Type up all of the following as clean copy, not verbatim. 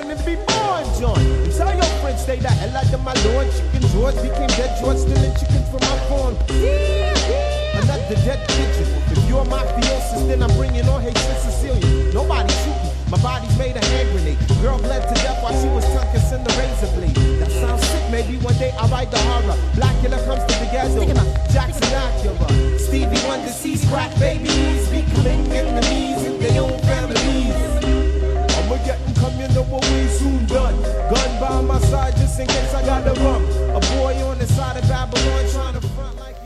claiming to be born John. And tell your friends stay the hell out of my lord. Chicken George became dead George, stealing chickens from my farm. Another dead pigeon. If you're mafiosis, then I'm bringing on Hey Sis Cecilia. Nobody shooting. My body's made a hand grenade. Girl bled to death while she was tongue kissing the razor blade. That sounds sick. Maybe one day I'll write the horror. Blackula comes to the ghetto. Jackson Acura. Stevie Wonder sees crack babies. Becoming enemies in their own families. I'ma get them come, you know what we soon done. Gun by my side just in case I got the rum. A boy on the side of Babylon trying to front like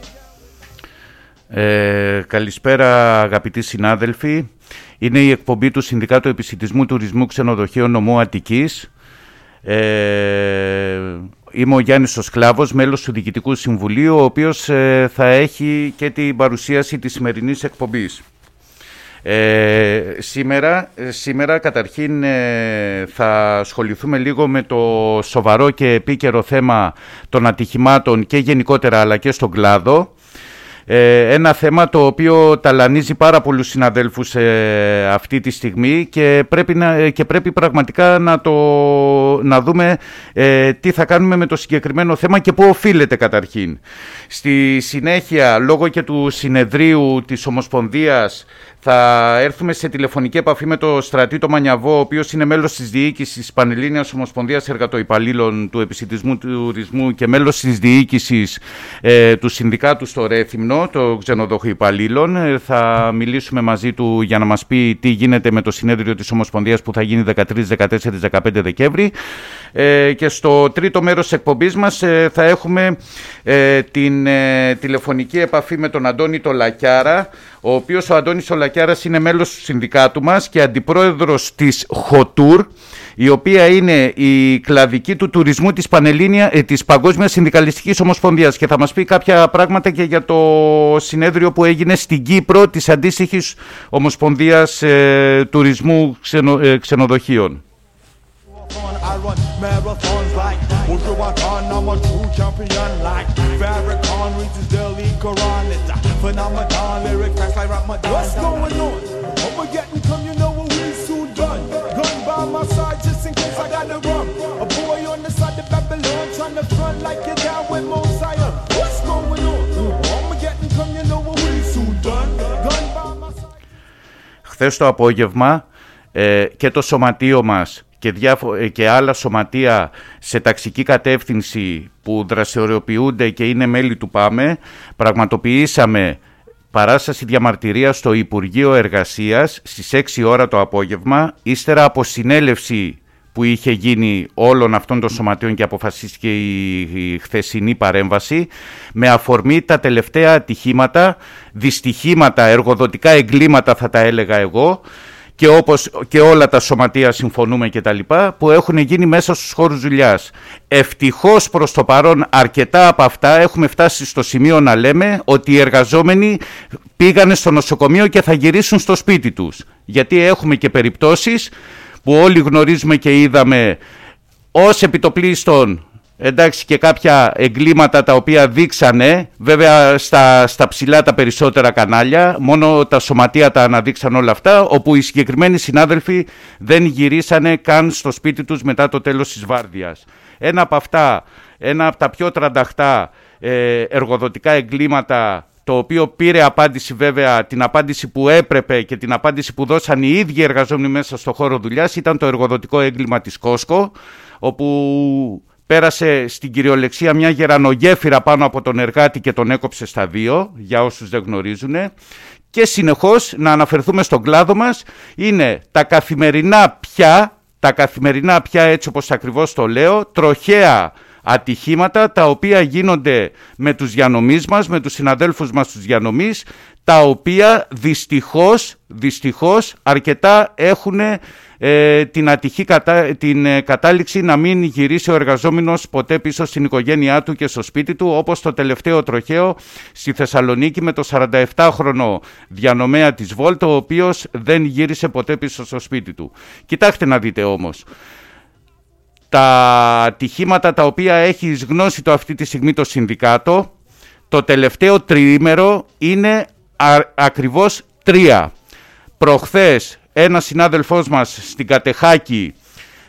you. Καλησπέρα αγαπητοί συνάδελφοι. Είναι η εκπομπή του Συνδικάτου Επισιτισμού Τουρισμού Ξενοδοχείων Νομού Αττικής. Είμαι ο Γιάννης ο Σκλάβος, μέλος του Διοικητικού Συμβουλίου, ο οποίος θα έχει και την παρουσίαση της σημερινής εκπομπής. Σήμερα καταρχήν θα ασχοληθούμε λίγο με το σοβαρό και επίκαιρο θέμα των ατυχημάτων και γενικότερα αλλά και στον κλάδο. Ένα θέμα το οποίο ταλανίζει πάρα πολλούς συναδέλφους αυτή τη στιγμή και πρέπει πραγματικά να δούμε τι θα κάνουμε με το συγκεκριμένο θέμα και πού οφείλεται καταρχήν. Στη συνέχεια, λόγω και του συνεδρίου της Ομοσπονδίας, θα έρθουμε σε τηλεφωνική επαφή με τον Στρατήτο Μανιαβό, ο οποίος είναι μέλος της διοίκησης της Πανελλήνιας Ομοσπονδίας Εργατοϊπαλλήλων του Επισιτισμού Τουρισμού και μέλος της διοίκησης του Συνδικάτου στο Ρέθυμνο, των Ξενοδοχοϊπαλλήλων. Θα μιλήσουμε μαζί του για να μας πει τι γίνεται με το συνέδριο της Ομοσπονδίας που θα γίνει 13, 14, 15 Δεκέμβρη. Και στο τρίτο μέρος της εκπομπής μας θα έχουμε την τηλεφωνική επαφή με τον Αντώνη Τολακιάρα, ο οποίος ο Αντώνης Τολακιάρας είναι μέλος του συνδικάτου μας και αντιπρόεδρος της HOTUR, η οποία είναι η κλαδική του τουρισμού της Παγκόσμιας Συνδικαλιστικής Ομοσπονδίας, και θα μας πει κάποια πράγματα και για το συνέδριο που έγινε στην Κύπρο της αντίστοιχης Ομοσπονδίας Τουρισμού Ξενοδοχείων. I run marathons like Ultrawaton, I'm a true champion like Farrakhan reads his daily Quran. It's a phenomenon, lyric facts like Ramadan. What's going on? I'ma get and come, you know what we soon done. Gun by my side just in case I got the rum. A boy on the side of Babylon trying to front like you're down with Mosiah. What's going on? I'ma get and come, you know what we soon done. Gun by my side. Χθες το απόγευμα και το σωματείο μας και άλλα σωματεία σε ταξική κατεύθυνση που δραστηριοποιούνται και είναι μέλη του ΠΑΜΕ, πραγματοποιήσαμε παράσταση διαμαρτυρίας στο Υπουργείο Εργασίας στις 6 ώρα το απόγευμα, ύστερα από συνέλευση που είχε γίνει όλων αυτών των σωματείων και αποφασίστηκε η χθεσινή παρέμβαση, με αφορμή τα τελευταία ατυχήματα, δυστυχήματα, εργοδοτικά εγκλήματα θα τα έλεγα εγώ, και όπως και όλα τα σωματεία συμφωνούμε και τα λοιπά, που έχουν γίνει μέσα στους χώρους δουλειάς. Ευτυχώς προς το παρόν αρκετά από αυτά έχουμε φτάσει στο σημείο να λέμε ότι οι εργαζόμενοι πήγανε στο νοσοκομείο και θα γυρίσουν στο σπίτι τους. Γιατί έχουμε και περιπτώσεις που όλοι γνωρίζουμε και είδαμε ως επιτοπλίστων, εντάξει, και κάποια εγκλήματα τα οποία δείξανε, βέβαια στα ψηλά τα περισσότερα κανάλια, μόνο τα σωματεία τα αναδείξαν όλα αυτά, όπου οι συγκεκριμένοι συνάδελφοι δεν γυρίσανε καν στο σπίτι τους μετά το τέλος της βάρδιας. Ένα από τα πιο τρανταχτά εργοδοτικά εγκλήματα, το οποίο πήρε απάντηση, βέβαια την απάντηση που έπρεπε και την απάντηση που δώσαν οι ίδιοι εργαζόμενοι μέσα στο χώρο δουλειάς, ήταν το εργοδοτικό έγκλημα της Κόσκο, όπου πέρασε στην κυριολεξία μια γερανογέφυρα πάνω από τον εργάτη και τον έκοψε στα δύο, για όσους δεν γνωρίζουν. Και συνεχώς να αναφερθούμε στον κλάδο μας, είναι τα καθημερινά πια, έτσι όπως ακριβώς το λέω, τροχαία ατυχήματα τα οποία γίνονται με τους διανομείς μας, με τους συναδέλφους μας τους διανομείς, τα οποία δυστυχώς αρκετά έχουν την κατάληξη να μην γυρίσει ο εργαζόμενος ποτέ πίσω στην οικογένειά του και στο σπίτι του, όπως το τελευταίο τροχαίο στη Θεσσαλονίκη με το 47χρονο διανομέα της Volt, ο οποίος δεν γύρισε ποτέ πίσω στο σπίτι του. Κοιτάξτε να δείτε όμως, τα ατυχήματα τα οποία έχει γνώση το αυτή τη στιγμή το συνδικάτο, το τελευταίο τριήμερο είναι ακριβώς 3. Προχθές ένας συνάδελφός μας στην Κατεχάκη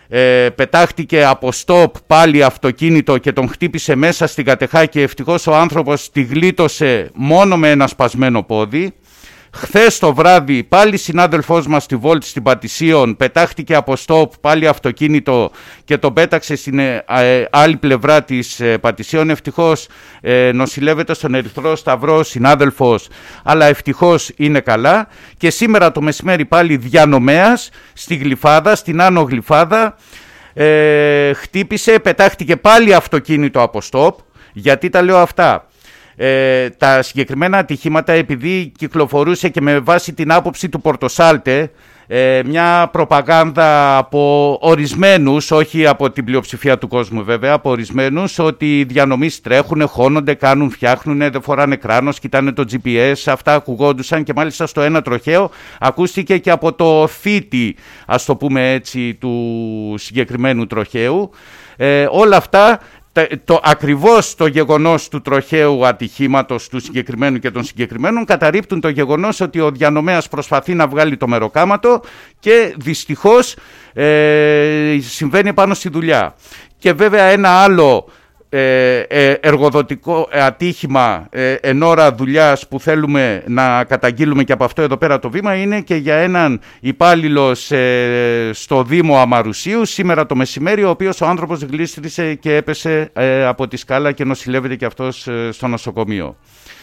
πετάχτηκε από στόπ πάλι αυτοκίνητο και τον χτύπησε μέσα στην κατεχά και ευτυχώς ο άνθρωπος τη γλίτωσε μόνο με ένα σπασμένο πόδι. Χθες το βράδυ πάλι συνάδελφός μας στη Βόλτ στην Πατησίων πετάχτηκε από στόπ πάλι αυτοκίνητο και τον πέταξε στην άλλη πλευρά της Πατησίων. Ευτυχώς νοσηλεύεται στον Ερυθρό Σταυρό συνάδελφος, αλλά ευτυχώς είναι καλά. Και σήμερα το μεσημέρι πάλι διανομέας στη Γλυφάδα, στην Άνω Γλυφάδα, χτύπησε, πετάχτηκε πάλι αυτοκίνητο από στόπ. Γιατί τα λέω αυτά? Τα συγκεκριμένα ατυχήματα, επειδή κυκλοφορούσε και με βάση την άποψη του Πορτοσάλτε μια προπαγάνδα από ορισμένους, όχι από την πλειοψηφία του κόσμου βέβαια, από ορισμένους, ότι οι διανομείς τρέχουν, χώνονται, κάνουν, φτιάχνουν, δεν φοράνε κράνος, κοιτάνε το GPS, αυτά ακουγόντουσαν και μάλιστα στο ένα τροχαίο ακούστηκε και από το θήτη, ας το πούμε έτσι, του συγκεκριμένου τροχαίου. Όλα αυτά, ακριβώς το γεγονός του τροχαίου ατυχήματος του συγκεκριμένου και των συγκεκριμένων καταρρίπτουν το γεγονός ότι ο διανομέας προσπαθεί να βγάλει το μεροκάματο και δυστυχώς συμβαίνει πάνω στη δουλειά. Και βέβαια ένα άλλο εργοδοτικό ατύχημα εν ώρα δουλειάς που θέλουμε να καταγγείλουμε και από αυτό εδώ πέρα το βήμα είναι και για έναν υπάλληλο στο Δήμο Αμαρουσίου σήμερα το μεσημέρι, ο οποίος ο άνθρωπος γλίστρισε και έπεσε από τη σκάλα και νοσηλεύεται και αυτός στο νοσοκομείο.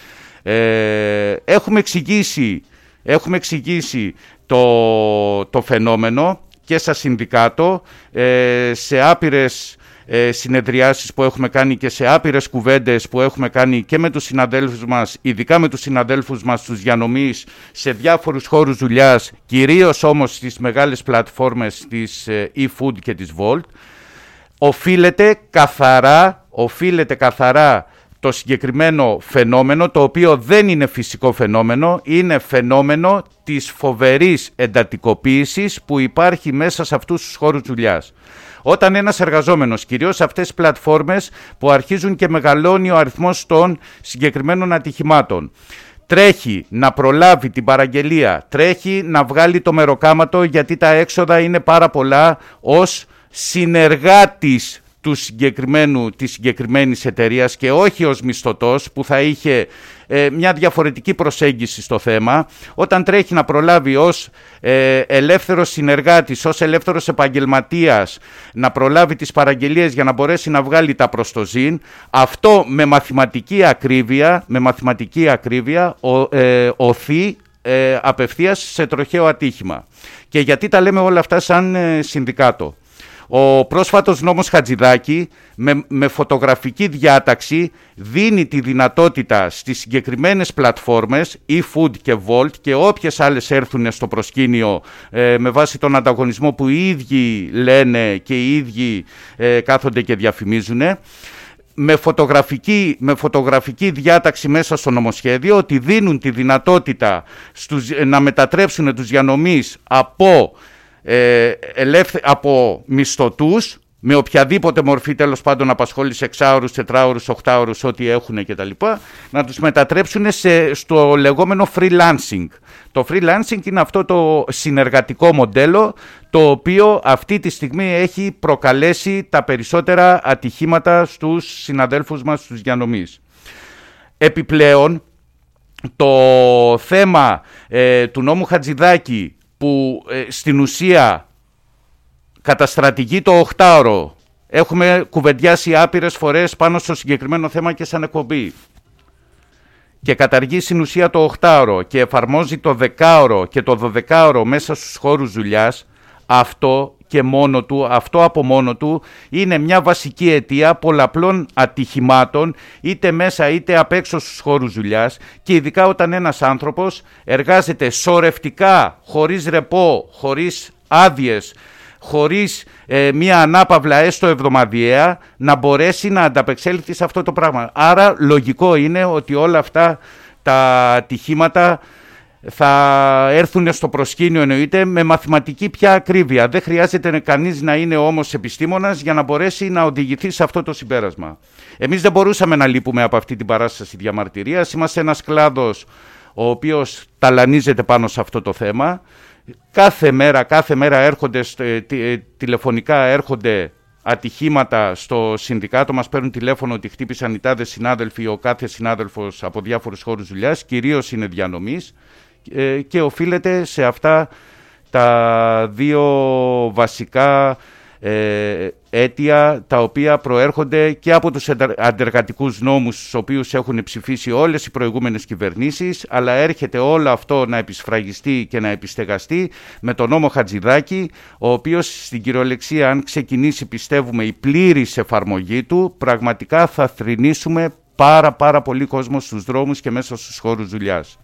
Έχουμε εξηγήσει το φαινόμενο και στα συνδικάτο, σε άπειρες συνεδριάσεις που έχουμε κάνει και σε άπειρες κουβέντες που έχουμε κάνει και με τους συναδέλφους μας, ειδικά με τους συναδέλφους μας τους διανομείς σε διάφορους χώρους δουλειάς, κυρίως όμως στις μεγάλες πλατφόρμες της eFood και της Volt. Οφείλεται καθαρά το συγκεκριμένο φαινόμενο, το οποίο δεν είναι φυσικό φαινόμενο, είναι φαινόμενο της φοβερής εντατικοποίησης που υπάρχει μέσα σε αυτούς τους χώρους δουλειάς. Όταν ένας εργαζόμενος, κυρίως σε αυτές τις πλατφόρμες που αρχίζουν και μεγαλώνει ο αριθμός των συγκεκριμένων ατυχημάτων, τρέχει να προλάβει την παραγγελία, τρέχει να βγάλει το μεροκάματο γιατί τα έξοδα είναι πάρα πολλά ως συνεργάτης της συγκεκριμένης εταιρείας και όχι ως μισθωτός που θα είχε μια διαφορετική προσέγγιση στο θέμα. Όταν τρέχει να προλάβει ως ελεύθερος συνεργάτης, ως ελεύθερος επαγγελματίας να προλάβει τις παραγγελίες για να μπορέσει να βγάλει τα προς το ζήν, αυτό με μαθηματική ακρίβεια οθεί απευθείας σε τροχαίο ατύχημα. Και γιατί τα λέμε όλα αυτά σαν συνδικάτο? Ο πρόσφατος νόμος Χατζηδάκη με φωτογραφική διάταξη δίνει τη δυνατότητα στις συγκεκριμένες πλατφόρμες eFood και Volt και όποιες άλλες έρθουν στο προσκήνιο με βάση τον ανταγωνισμό που οι ίδιοι λένε και οι ίδιοι κάθονται και διαφημίζουν, με φωτογραφική διάταξη μέσα στο νομοσχέδιο, ότι δίνουν τη δυνατότητα να μετατρέψουν τους διανομείς από μισθωτούς με οποιαδήποτε μορφή τέλος πάντων απασχόληση 6ωρους, 4ωρους, 8ωρους, ό,τι έχουν κτλ. Να τους μετατρέψουν στο λεγόμενο freelancing. Το freelancing είναι αυτό το συνεργατικό μοντέλο το οποίο αυτή τη στιγμή έχει προκαλέσει τα περισσότερα ατυχήματα στους συναδέλφους μας, στους διανομείς. Επιπλέον, το θέμα του νόμου Χατζηδάκη που στην ουσία καταστρατηγεί το 8ωρο. Έχουμε κουβεντιάσει άπειρες φορές πάνω στο συγκεκριμένο θέμα και σαν εκπομπή. Και καταργεί στην ουσία το 8ωρο και εφαρμόζει το 10ωρο και το 12ωρο μέσα στους χώρους δουλειάς. Αυτό από μόνο του είναι μια βασική αιτία πολλαπλών ατυχημάτων, είτε μέσα είτε απ' έξω στους χώρους δουλειάς, και ειδικά όταν ένας άνθρωπος εργάζεται σωρευτικά, χωρίς ρεπό, χωρίς άδειες, χωρίς μια ανάπαυλα έστω εβδομαδιαία, να μπορέσει να ανταπεξέλθει σε αυτό το πράγμα. Άρα λογικό είναι ότι όλα αυτά τα ατυχήματα θα έρθουν στο προσκήνιο, εννοείται, με μαθηματική πια ακρίβεια. Δεν χρειάζεται κανείς να είναι όμως επιστήμονας για να μπορέσει να οδηγηθεί σε αυτό το συμπέρασμα. Εμείς δεν μπορούσαμε να λείπουμε από αυτή την παράσταση διαμαρτυρίας. Είμαστε ένας κλάδος ο οποίος ταλανίζεται πάνω σε αυτό το θέμα. κάθε μέρα έρχονται, τηλεφωνικά έρχονται ατυχήματα στο συνδικάτο, μας παίρνουν τηλέφωνο ότι χτύπησαν οι τάδε συνάδελφοι, ο κάθε συνάδελφος από διάφορους χώρους δουλειάς, κυρίως είναι διανομής, και οφείλεται σε αυτά τα δύο βασικά αίτια, τα οποία προέρχονται και από τους αντεργατικούς νόμους στους οποίους έχουν ψηφίσει όλες οι προηγούμενες κυβερνήσεις, αλλά έρχεται όλο αυτό να επισφραγιστεί και να επιστεγαστεί με τον νόμο Χατζηδάκη, ο οποίος στην κυριολεξία, αν ξεκινήσει, πιστεύουμε, η πλήρης εφαρμογή του, πραγματικά θα θρηνήσουμε πάρα πολύ κόσμο στους δρόμους και μέσα στους χώρους δουλειάς.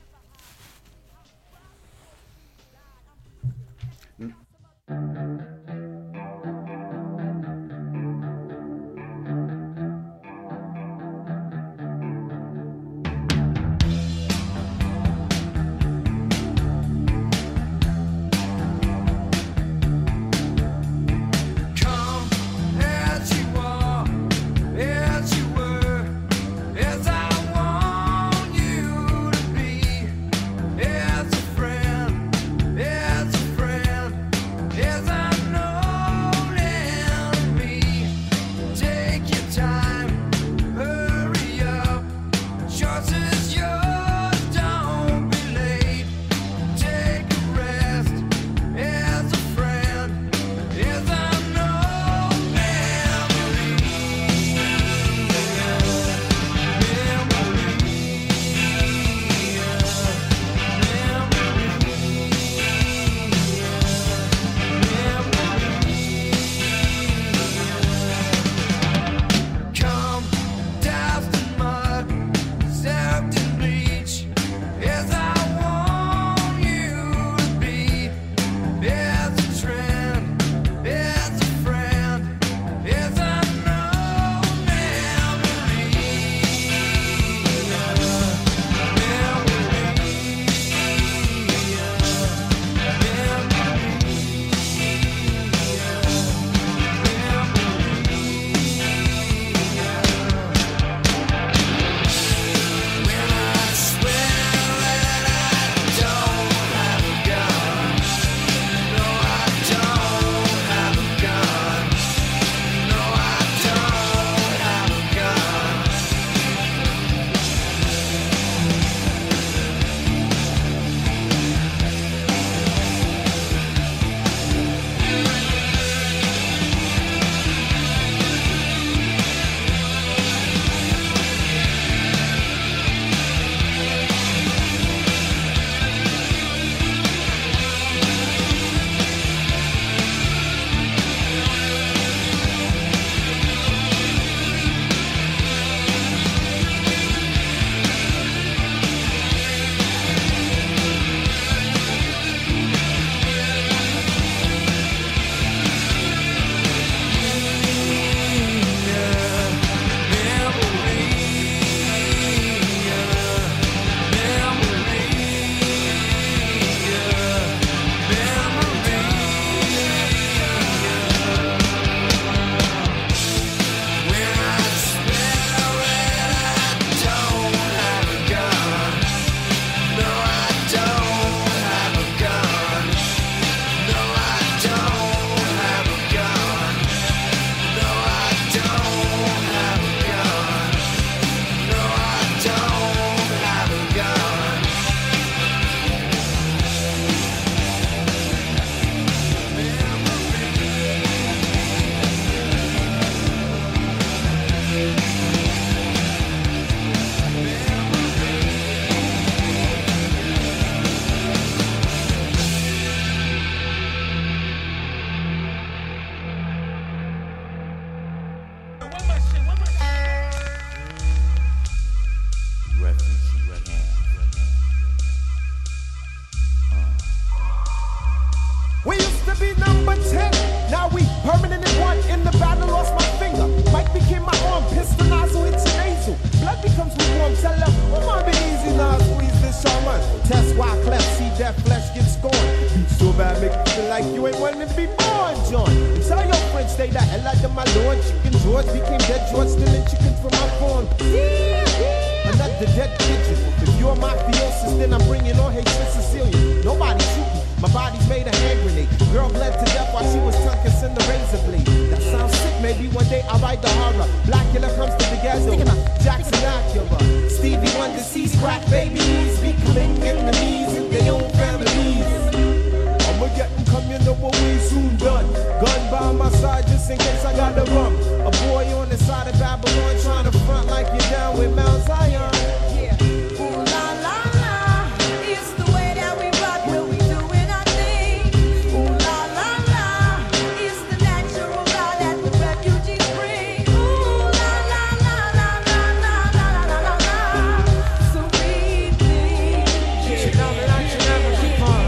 like you ain't wanting to be born, John. Tell your friends stay the hell out of my lord. Chicken George became dead George, stealing chickens from my farm. Another dead pigeon. If you're mafiosis, then I'm bringing on Hey Cecilia. Nobody shooting. My body's made a hand grenade. Girl bled to death while she was tongue kissing the razor blade. That sounds sick, maybe one day I'll write the horror. Blackula comes to the ghetto. Jackson Acura. Stevie Wonder sees crack babies becoming enemies in their own families. I'ma get them come, you know what we soon done. Gun by my side just in case I gotta run. A boy on the side of Babylon trying to front like you're down with Mount Zion. Yeah. Ooh la la la, it's the way that we rock when we doing our thing. Ooh la la la, it's the natural law that the refugees bring. Ooh la la la la la la la la la la. So we think you know that I should never keep on.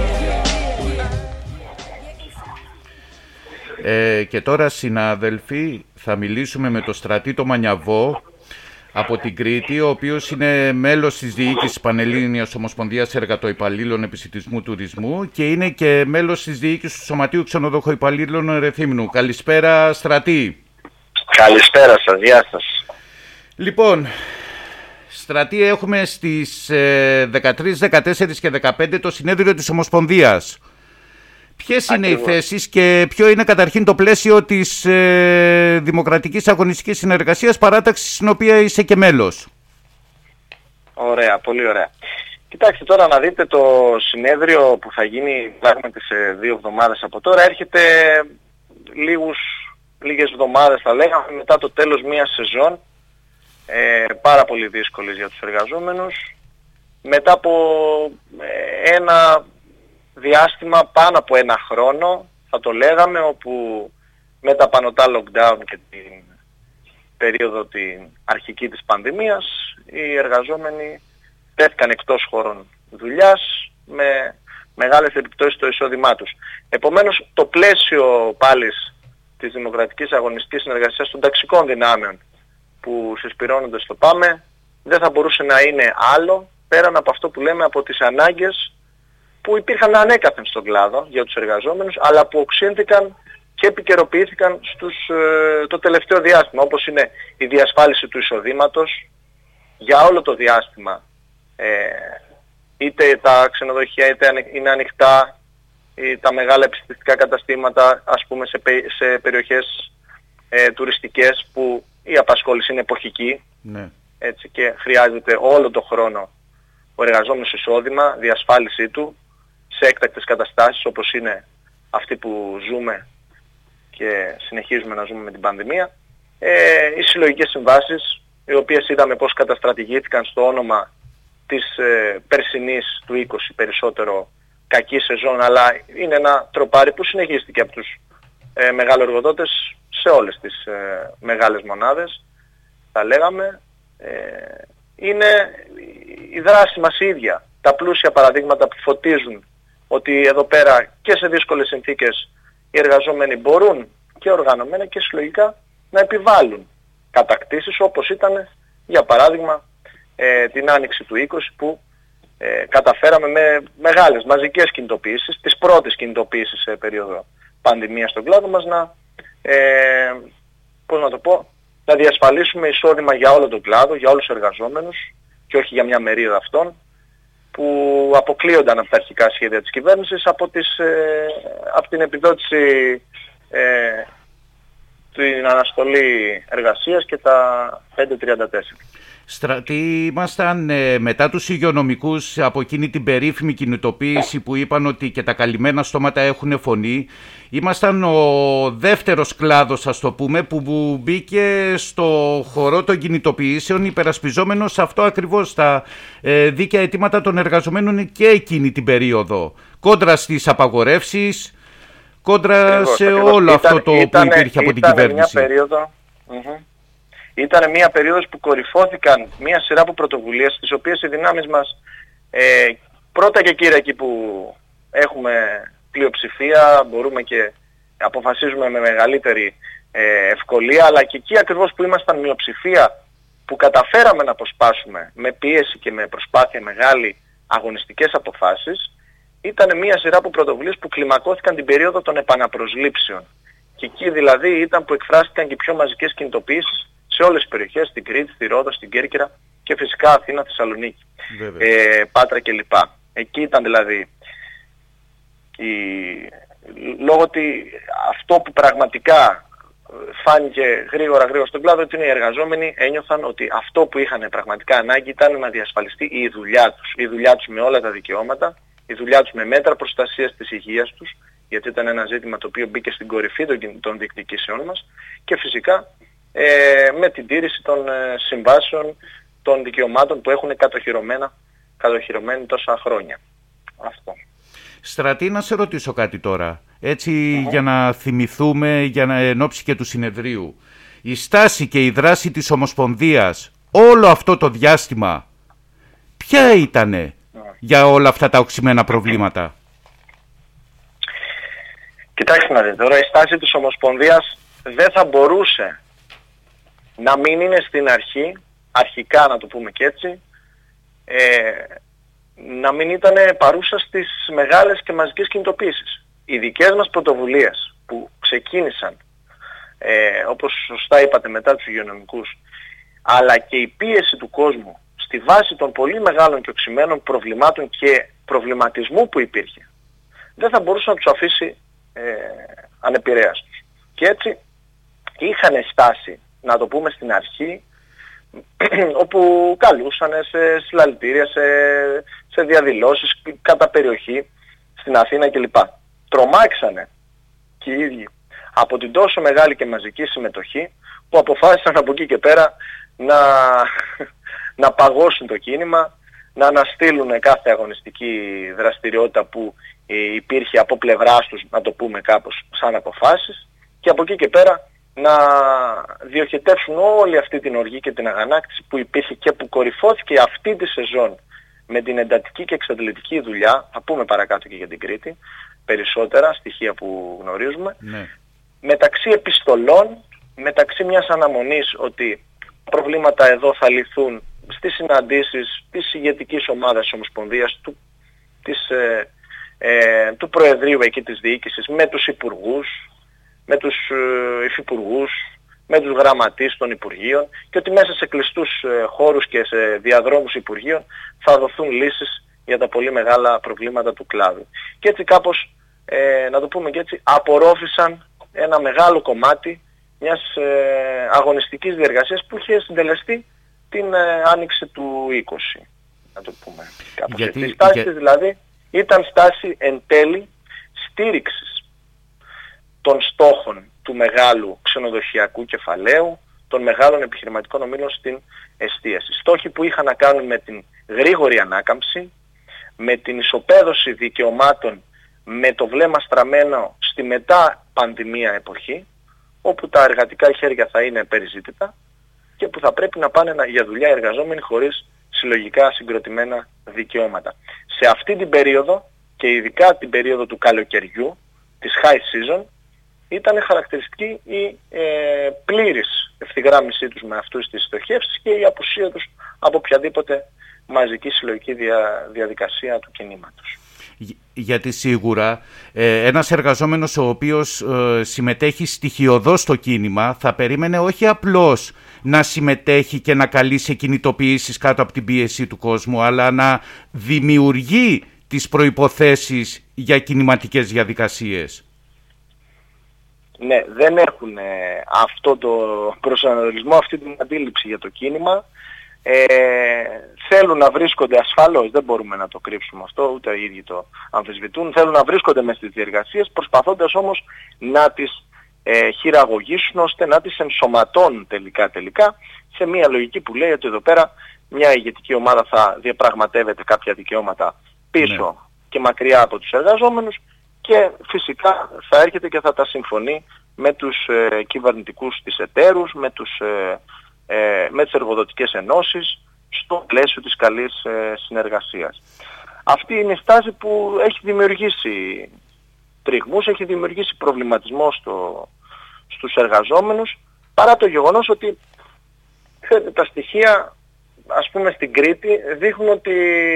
Και τώρα, συνάδελφοι, θα μιλήσουμε με τον Στρατή το Μανιαβό από την Κρήτη, ο οποίος είναι μέλος της Διοίκησης Πανελλήνιας Ομοσπονδίας Εργατοϊπαλλήλων Επισιτισμού Τουρισμού και είναι και μέλος της Διοίκησης του Σωματείου Ξενοδοχοϊπαλλήλων Ερεθύμνου. Καλησπέρα, Στρατή. Καλησπέρα σας, γεια σας. Λοιπόν, Στρατή, έχουμε στις 13, 14 και 15 το συνέδριο της Ομοσπονδίας. Ποιες είναι οι θέσεις και ποιο είναι καταρχήν το πλαίσιο της Δημοκρατικής Αγωνιστικής Συνεργασίας, παράταξης στην οποία είσαι και μέλος? Ωραία, πολύ ωραία. Κοιτάξτε τώρα να δείτε, το συνέδριο που θα γίνει πράγματι σε 2 εβδομάδες από τώρα έρχεται λίγες εβδομάδες θα λέγαμε μετά το τέλος μιας σεζόν πάρα πολύ δύσκολης για τους εργαζόμενους, μετά από ένα διάστημα πάνω από 1 χρόνο θα το λέγαμε, όπου με τα πανωτά lockdown και την περίοδο την αρχική της πανδημίας οι εργαζόμενοι τέθηκαν εκτός χώρων δουλειάς με μεγάλες επιπτώσεις στο εισόδημά τους. Επομένως το πλαίσιο πάλι της Δημοκρατικής Αγωνιστικής Συνεργασίας των ταξικών δυνάμεων που συσπυρώνονται στο ΠΑΜΕ δεν θα μπορούσε να είναι άλλο πέραν από αυτό που λέμε, από τις ανάγκες που υπήρχαν ανέκαθεν στον κλάδο για τους εργαζόμενους, αλλά που οξύνθηκαν και επικαιροποιήθηκαν το τελευταίο διάστημα, όπως είναι η διασφάλιση του εισοδήματος για όλο το διάστημα. Είτε τα ξενοδοχεία είτε είναι ανοιχτά, τα μεγάλα επιστημιστικά καταστήματα, ας πούμε σε περιοχές τουριστικές που η απασχόληση είναι εποχική, ναι. Έτσι, και χρειάζεται όλο το χρόνο ο εργαζόμενος εισόδημα, διασφάλισή του σε έκτακτες καταστάσεις όπως είναι αυτή που ζούμε και συνεχίζουμε να ζούμε με την πανδημία. Οι συλλογικές συμβάσεις, οι οποίες είδαμε πώς καταστρατηγήθηκαν στο όνομα της περσινής του 20 περισσότερο κακή σεζόν, αλλά είναι ένα τροπάρι που συνεχίστηκε από τους μεγαλοεργοδότες σε όλες τις μεγάλες μονάδες, θα λέγαμε. Είναι η δράση μας ίδια, τα πλούσια παραδείγματα που φωτίζουν ότι εδώ πέρα και σε δύσκολες συνθήκες οι εργαζόμενοι μπορούν και οργανωμένα και συλλογικά να επιβάλλουν κατακτήσεις, όπως ήταν για παράδειγμα την άνοιξη του 20 που καταφέραμε με μεγάλες μαζικές κινητοποιήσεις, τις πρώτες κινητοποιήσεις σε περίοδο πανδημίας στον κλάδο μας να διασφαλίσουμε εισόδημα για όλο τον κλάδο, για όλους τους εργαζόμενους και όχι για μια μερίδα αυτών που αποκλείονταν από τα αρχικά σχέδια της κυβέρνησης από την επιδότηση την αναστολή εργασίας και τα 534. Στρατή, ήμασταν μετά τους υγειονομικούς από εκείνη την περίφημη κινητοποίηση που είπαν ότι και τα καλυμμένα στόματα έχουν φωνή. Ήμασταν ο δεύτερος κλάδος, ας το πούμε, που μπήκε στο χορό των κινητοποιήσεων υπερασπιζόμενος αυτό ακριβώς, τα δίκαια αιτήματα των εργαζομένων και εκείνη την περίοδο. Κόντρα στις απαγορεύσεις, κόντρα σε όλο αυτό το που υπήρχε από την κυβέρνηση. Ήταν μια περίοδος που κορυφώθηκαν μια σειρά από πρωτοβουλίες, τις οποίες οι δυνάμεις μας πρώτα και κύρια εκεί που έχουμε πλειοψηφία μπορούμε και αποφασίζουμε με μεγαλύτερη ευκολία, αλλά και εκεί ακριβώς που ήμασταν μειοψηφία, που καταφέραμε να αποσπάσουμε με πίεση και με προσπάθεια μεγάλη αγωνιστικές αποφάσεις, ήταν μια σειρά από πρωτοβουλίες που κλιμακώθηκαν την περίοδο των επαναπροσλήψεων. Και εκεί δηλαδή ήταν που εκφράστηκαν και πιο μαζικές κινητοποιήσεις σε όλες τις περιοχές, στην Κρήτη, στη Ρόδο, στην Κέρκυρα και φυσικά Αθήνα, Θεσσαλονίκη, Πάτρα κλπ. Εκεί ήταν δηλαδή λόγω ότι αυτό που πραγματικά φάνηκε γρήγορα στον κλάδο, ότι οι εργαζόμενοι ένιωθαν ότι αυτό που είχαν πραγματικά ανάγκη ήταν να διασφαλιστεί η δουλειά τους με όλα τα δικαιώματα, η δουλειά τους με μέτρα προστασίας της υγείας τους, γιατί ήταν ένα ζήτημα το οποίο μπήκε στην κορυφή των διεκδικήσεών μας, και φυσικά με την τήρηση των συμβάσεων, των δικαιωμάτων που έχουν κατοχυρωμένοι τόσα χρόνια. Αυτό. Στρατή, να σε ρωτήσω κάτι τώρα, έτσι για να θυμηθούμε, για να ενόψει και του συνεδρίου. Η στάση και η δράση της Ομοσπονδίας όλο αυτό το διάστημα, ποια ήτανε για όλα αυτά τα οξυμένα προβλήματα? Κοιτάξτε να δείτε, τώρα η στάση της Ομοσπονδίας δεν θα μπορούσε να μην είναι στην αρχικά να το πούμε και έτσι, να μην ήταν παρούσα στις μεγάλες και μαζικές κινητοποίησεις. Οι δικές μας πρωτοβουλίες που ξεκίνησαν, όπως σωστά είπατε, μετά τους υγειονομικούς, αλλά και η πίεση του κόσμου στη βάση των πολύ μεγάλων και οξυμένων προβλημάτων και προβληματισμού που υπήρχε, δεν θα μπορούσε να τους αφήσει ανεπηρέαστους. Και έτσι είχαν στάση, να το πούμε στην αρχή, όπου καλούσαν σε συλλαλητήρια, σε διαδηλώσεις κατά περιοχή στην Αθήνα κλπ. Τρομάξανε και οι ίδιοι από την τόσο μεγάλη και μαζική συμμετοχή, που αποφάσισαν από εκεί και πέρα να παγώσουν το κίνημα, να αναστείλουν κάθε αγωνιστική δραστηριότητα που υπήρχε από πλευράς τους, να το πούμε κάπως σαν αποφάσεις, και από εκεί και πέρα να διοχετεύσουν όλη αυτή την οργή και την αγανάκτηση που υπήρχε και που κορυφώθηκε αυτή τη σεζόν με την εντατική και εξαντλητική δουλειά. Θα πούμε παρακάτω και για την Κρήτη περισσότερα στοιχεία που γνωρίζουμε, μεταξύ επιστολών, μεταξύ μιας αναμονής ότι προβλήματα εδώ θα λυθούν στις συναντήσεις της ηγετικής ομάδας της Ομοσπονδίας, του Προεδρείου εκεί της διοίκησης, με τους υπουργούς, με τους υφυπουργούς, με τους γραμματείς των Υπουργείων, και ότι μέσα σε κλειστούς χώρους και σε διαδρόμους Υπουργείων θα δοθούν λύσεις για τα πολύ μεγάλα προβλήματα του κλάδου. Και έτσι κάπως, να το πούμε και έτσι, απορρόφησαν ένα μεγάλο κομμάτι μιας αγωνιστικής διεργασίας που είχε συντελεστεί την άνοιξη του 20, να το πούμε κάπως. Η στάση δηλαδή ήταν στάση εν τέλει στήριξης των στόχων του μεγάλου ξενοδοχειακού κεφαλαίου, των μεγάλων επιχειρηματικών ομίλων στην εστίαση. Στόχοι που είχαν να κάνουν με την γρήγορη ανάκαμψη, με την ισοπαίδωση δικαιωμάτων, με το βλέμμα στραμμένο στη μετά πανδημία εποχή, όπου τα εργατικά χέρια θα είναι περιζήτητα και που θα πρέπει να πάνε για δουλειά εργαζόμενοι χωρίς συλλογικά συγκροτημένα δικαιώματα. Σε αυτή την περίοδο, και ειδικά την περίοδο του καλοκαιριού, της high season, ήταν χαρακτηριστική η πλήρης ευθυγράμμισή τους με αυτούς τις στοχεύσεις και η απουσία τους από οποιαδήποτε μαζική συλλογική διαδικασία του κινήματος. Γιατί σίγουρα ένας εργαζόμενος ο οποίος συμμετέχει στοιχειωδώς στο κίνημα θα περίμενε όχι απλώς να συμμετέχει και να καλεί σε κινητοποιήσεις κάτω από την πίεση του κόσμου, αλλά να δημιουργεί τις προϋποθέσεις για κινηματικές διαδικασίες. Ναι, δεν έχουν αυτό το προσανατολισμό, αυτή την αντίληψη για το κίνημα. Θέλουν να βρίσκονται ασφαλώς, δεν μπορούμε να το κρύψουμε αυτό, ούτε οι ίδιοι το αμφισβητούν. Θέλουν να βρίσκονται μες στις διεργασίες, προσπαθώντας όμως να τις χειραγωγήσουν, ώστε να τις ενσωματώνουν τελικά σε μια λογική που λέει ότι εδώ πέρα μια ηγετική ομάδα θα διαπραγματεύεται κάποια δικαιώματα πίσω και μακριά από τους εργαζόμενους, και φυσικά θα έρχεται και θα τα συμφωνεί με τους κυβερνητικούς της εταίρους, με τις εργοδοτικές ενώσεις, στο πλαίσιο της καλής συνεργασίας. Αυτή είναι η στάση που έχει δημιουργήσει τριγμούς, έχει δημιουργήσει προβληματισμό στους εργαζόμενους, παρά το γεγονός ότι τα στοιχεία, ας πούμε στην Κρήτη, δείχνουν ότι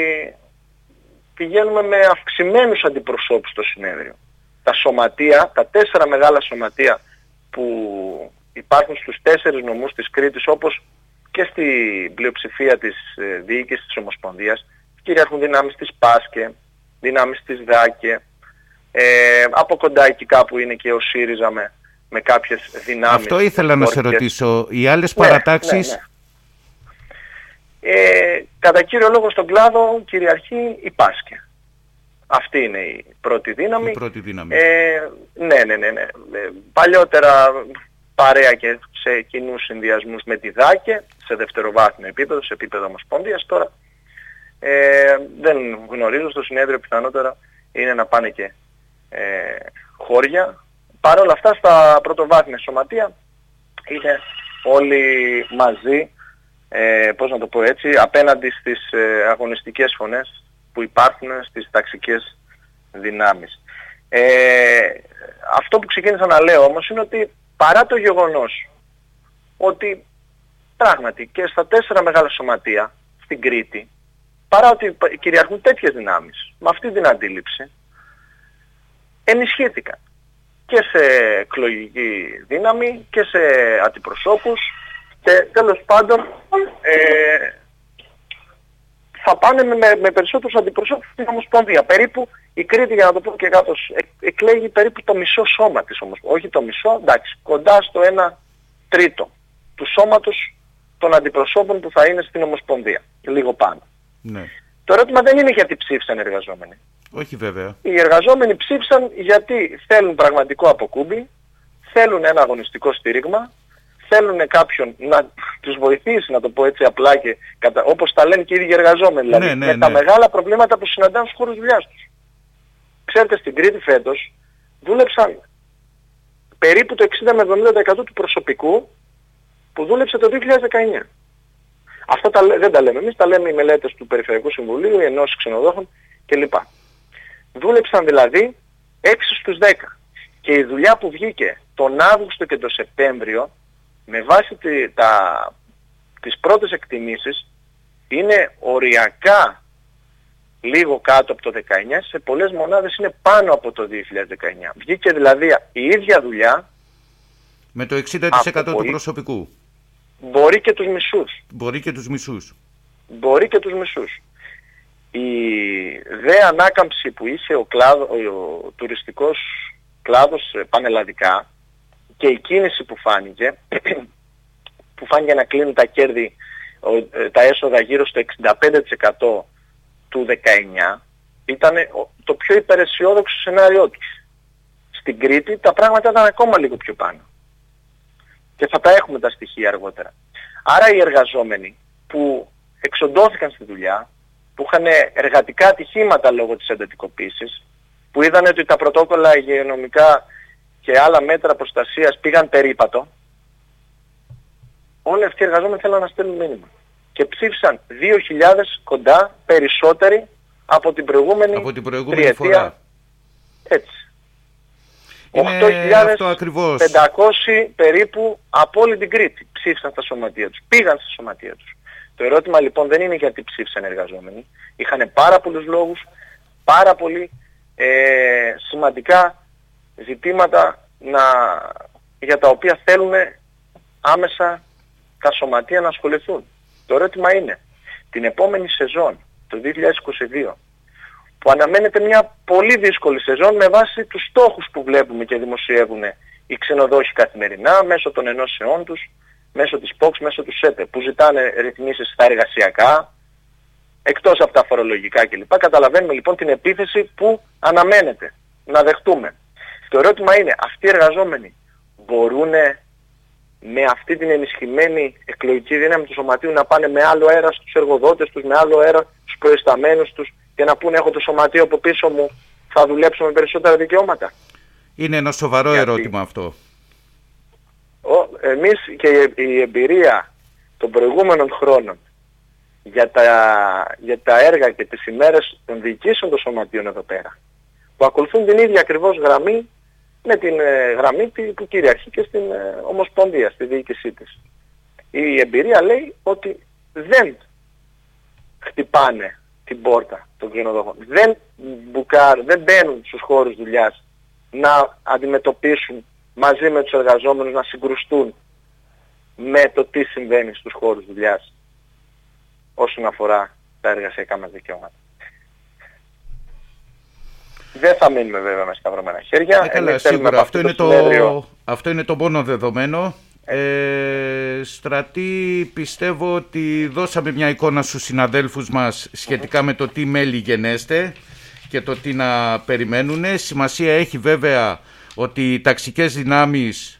πηγαίνουμε με αυξημένους αντιπροσώπους στο συνέδριο. Τα σωματεία, τα 4 μεγάλα σωματεία που υπάρχουν στους 4 νομούς της Κρήτης, όπως και στην πλειοψηφία της διοίκησης της Ομοσπονδίας, κυριαρχούν δυνάμεις της ΠΑΣΚΕ, δυνάμεις της ΔΑΚΕ, Από κοντά εκεί κάπου είναι και ο ΣΥΡΙΖΑ με κάποιες δυνάμεις. Αυτό ήθελα να σε ρωτήσω. Οι άλλες παρατάξεις... Ναι. Κατά κύριο λόγο στον κλάδο κυριαρχεί η Πάσκε. Αυτή είναι η πρώτη δύναμη. Ναι. Παλιότερα παρέα και σε κοινούς συνδυασμούς με τη ΔΑΚΕ, σε δευτεροβάθμιο επίπεδο, σε επίπεδο ομοσπονδίας. Τώρα δεν γνωρίζω, στο συνέδριο πιθανότερα είναι να πάνε και χώρια. Παρ' όλα αυτά στα πρωτοβάθμια σωματεία είναι όλοι μαζί, πώς να το πω έτσι, απέναντι στις αγωνιστικές φωνές που υπάρχουν στις ταξικές δυνάμεις. Αυτό που ξεκίνησα να λέω όμως είναι ότι παρά το γεγονός ότι πράγματι και στα 4 μεγάλα σωματεία στην Κρήτη, παρά ότι κυριαρχούν τέτοιες δυνάμεις, με αυτή την αντίληψη, ενισχύθηκαν και σε εκλογική δύναμη και σε αντιπροσώπους και τέλος πάντων θα πάνε με περισσότερους αντιπροσώπους στην Ομοσπονδία. Περίπου η Κρήτη, για να το πω και κάπως, εκλέγει περίπου το μισό σώμα της Ομοσπονδίας. Όχι το μισό, εντάξει, κοντά στο 1/3 του σώματος των αντιπροσώπων που θα είναι στην Ομοσπονδία. Λίγο πάνω. Ναι. Το ερώτημα δεν είναι γιατί ψήφισαν οι εργαζόμενοι. Όχι βέβαια. Οι εργαζόμενοι ψήφισαν γιατί θέλουν πραγματικό αποκούμπι, θέλουν ένα αγωνιστικό στήριγμα, θέλουν κάποιον να τους βοηθήσει, να το πω έτσι απλά και όπως τα λένε και οι ίδιοι εργαζόμενοι, δηλαδή με τα μεγάλα προβλήματα που συναντάνε στους χώρους δουλειάς τους. Ξέρετε, στην Κρήτη φέτος δούλεψαν περίπου το 60 με 70% του προσωπικού που δούλεψε το 2019. Αυτά δεν τα λέμε εμείς, τα λέμε οι μελέτες του Περιφερειακού Συμβουλίου, οι ενώσεις ξενοδόχων κλπ. Δούλεψαν δηλαδή 6 στους 10. Και η δουλειά που βγήκε τον Αύγουστο και τον Σεπτέμβριο, με βάση τις πρώτες εκτιμήσεις, είναι οριακά λίγο κάτω από το 19, σε πολλές μονάδες είναι πάνω από το 2019. Βγήκε δηλαδή η ίδια δουλειά με το 60% του προσωπικού. Μπορεί και τους μισούς. Μπορεί και τους μισούς. Η δε ανάκαμψη που είχε ο τουριστικός κλάδος πανελλαδικά και η κίνηση που φάνηκε να κλείνουν τα κέρδη, τα έσοδα γύρω στο 65% του 19, ήταν το πιο υπεραισιόδοξο σενάριό τους. Στην Κρήτη τα πράγματα ήταν ακόμα λίγο πιο πάνω. Και θα τα έχουμε τα στοιχεία αργότερα. Άρα οι εργαζόμενοι που εξοντώθηκαν στη δουλειά, που είχαν εργατικά ατυχήματα λόγω της εντατικοποίησης, που είδαν ότι τα πρωτόκολλα υγειονομικά και άλλα μέτρα προστασίας πήγαν περίπατο, όλοι αυτοί οι εργαζόμενοι θέλουν να στέλνουν μήνυμα. Και ψήφισαν 2.000 κοντά περισσότεροι από την προηγούμενη τριετία. Φορά. Έτσι. 8.500 περίπου από όλη την Κρήτη ψήφισαν στα σωματεία τους, πήγαν στα σωματεία τους. Το ερώτημα λοιπόν δεν είναι γιατί ψήφισαν εργαζόμενοι. Είχαν πάρα πολλούς λόγους, πάρα πολύ σημαντικά ζητήματα για τα οποία θέλουν άμεσα τα σωματεία να ασχοληθούν. Το ερώτημα είναι, την επόμενη σεζόν, το 2022, που αναμένεται μια πολύ δύσκολη σεζόν με βάση τους στόχους που βλέπουμε και δημοσιεύουν οι ξενοδόχοι καθημερινά, μέσω των ενώσεών τους, μέσω της ΠΟΚΣ, μέσω του ΣΕΤΕ, που ζητάνε ρυθμίσεις στα εργασιακά, εκτός από τα φορολογικά κλπ. Καταλαβαίνουμε λοιπόν την επίθεση που αναμένεται να δεχτούμε. Το ερώτημα είναι, αυτοί οι εργαζόμενοι μπορούν με αυτή την ενισχυμένη εκλογική δύναμη του σωματείου να πάνε με άλλο αέρα στους εργοδότες τους, με άλλο αέρα στους προϊσταμένους τους και να πούνε έχω το σωματείο από πίσω μου, θα δουλέψω με περισσότερα δικαιώματα? Είναι ένα σοβαρό ερώτημα αυτό. Εμείς και η εμπειρία των προηγούμενων χρόνων για τα έργα και τις ημέρες των διοικήσεων των σωματείων εδώ πέρα, που ακολουθούν την ίδια ακριβώς γραμμή με την γραμμή που κυριαρχεί και στην Ομοσπονδία, στη διοίκησή της. Η εμπειρία λέει ότι δεν χτυπάνε την πόρτα των ξενοδόχων, δεν μπαίνουν στους χώρους δουλειάς να αντιμετωπίσουν μαζί με τους εργαζόμενους, να συγκρουστούν με το τι συμβαίνει στους χώρους δουλειάς όσον αφορά τα εργασιακά μας δικαιώματα. Δεν θα μείνουμε βέβαια με σταυρωμένα χέρια. Καλά, σίγουρα. Αυτό είναι το μόνο δεδομένο. Στρατή, πιστεύω ότι δώσαμε μια εικόνα στους συναδέλφους μας σχετικά με το τι μέλη γενέστε και το τι να περιμένουν. Σημασία έχει βέβαια ότι οι ταξικές δυνάμεις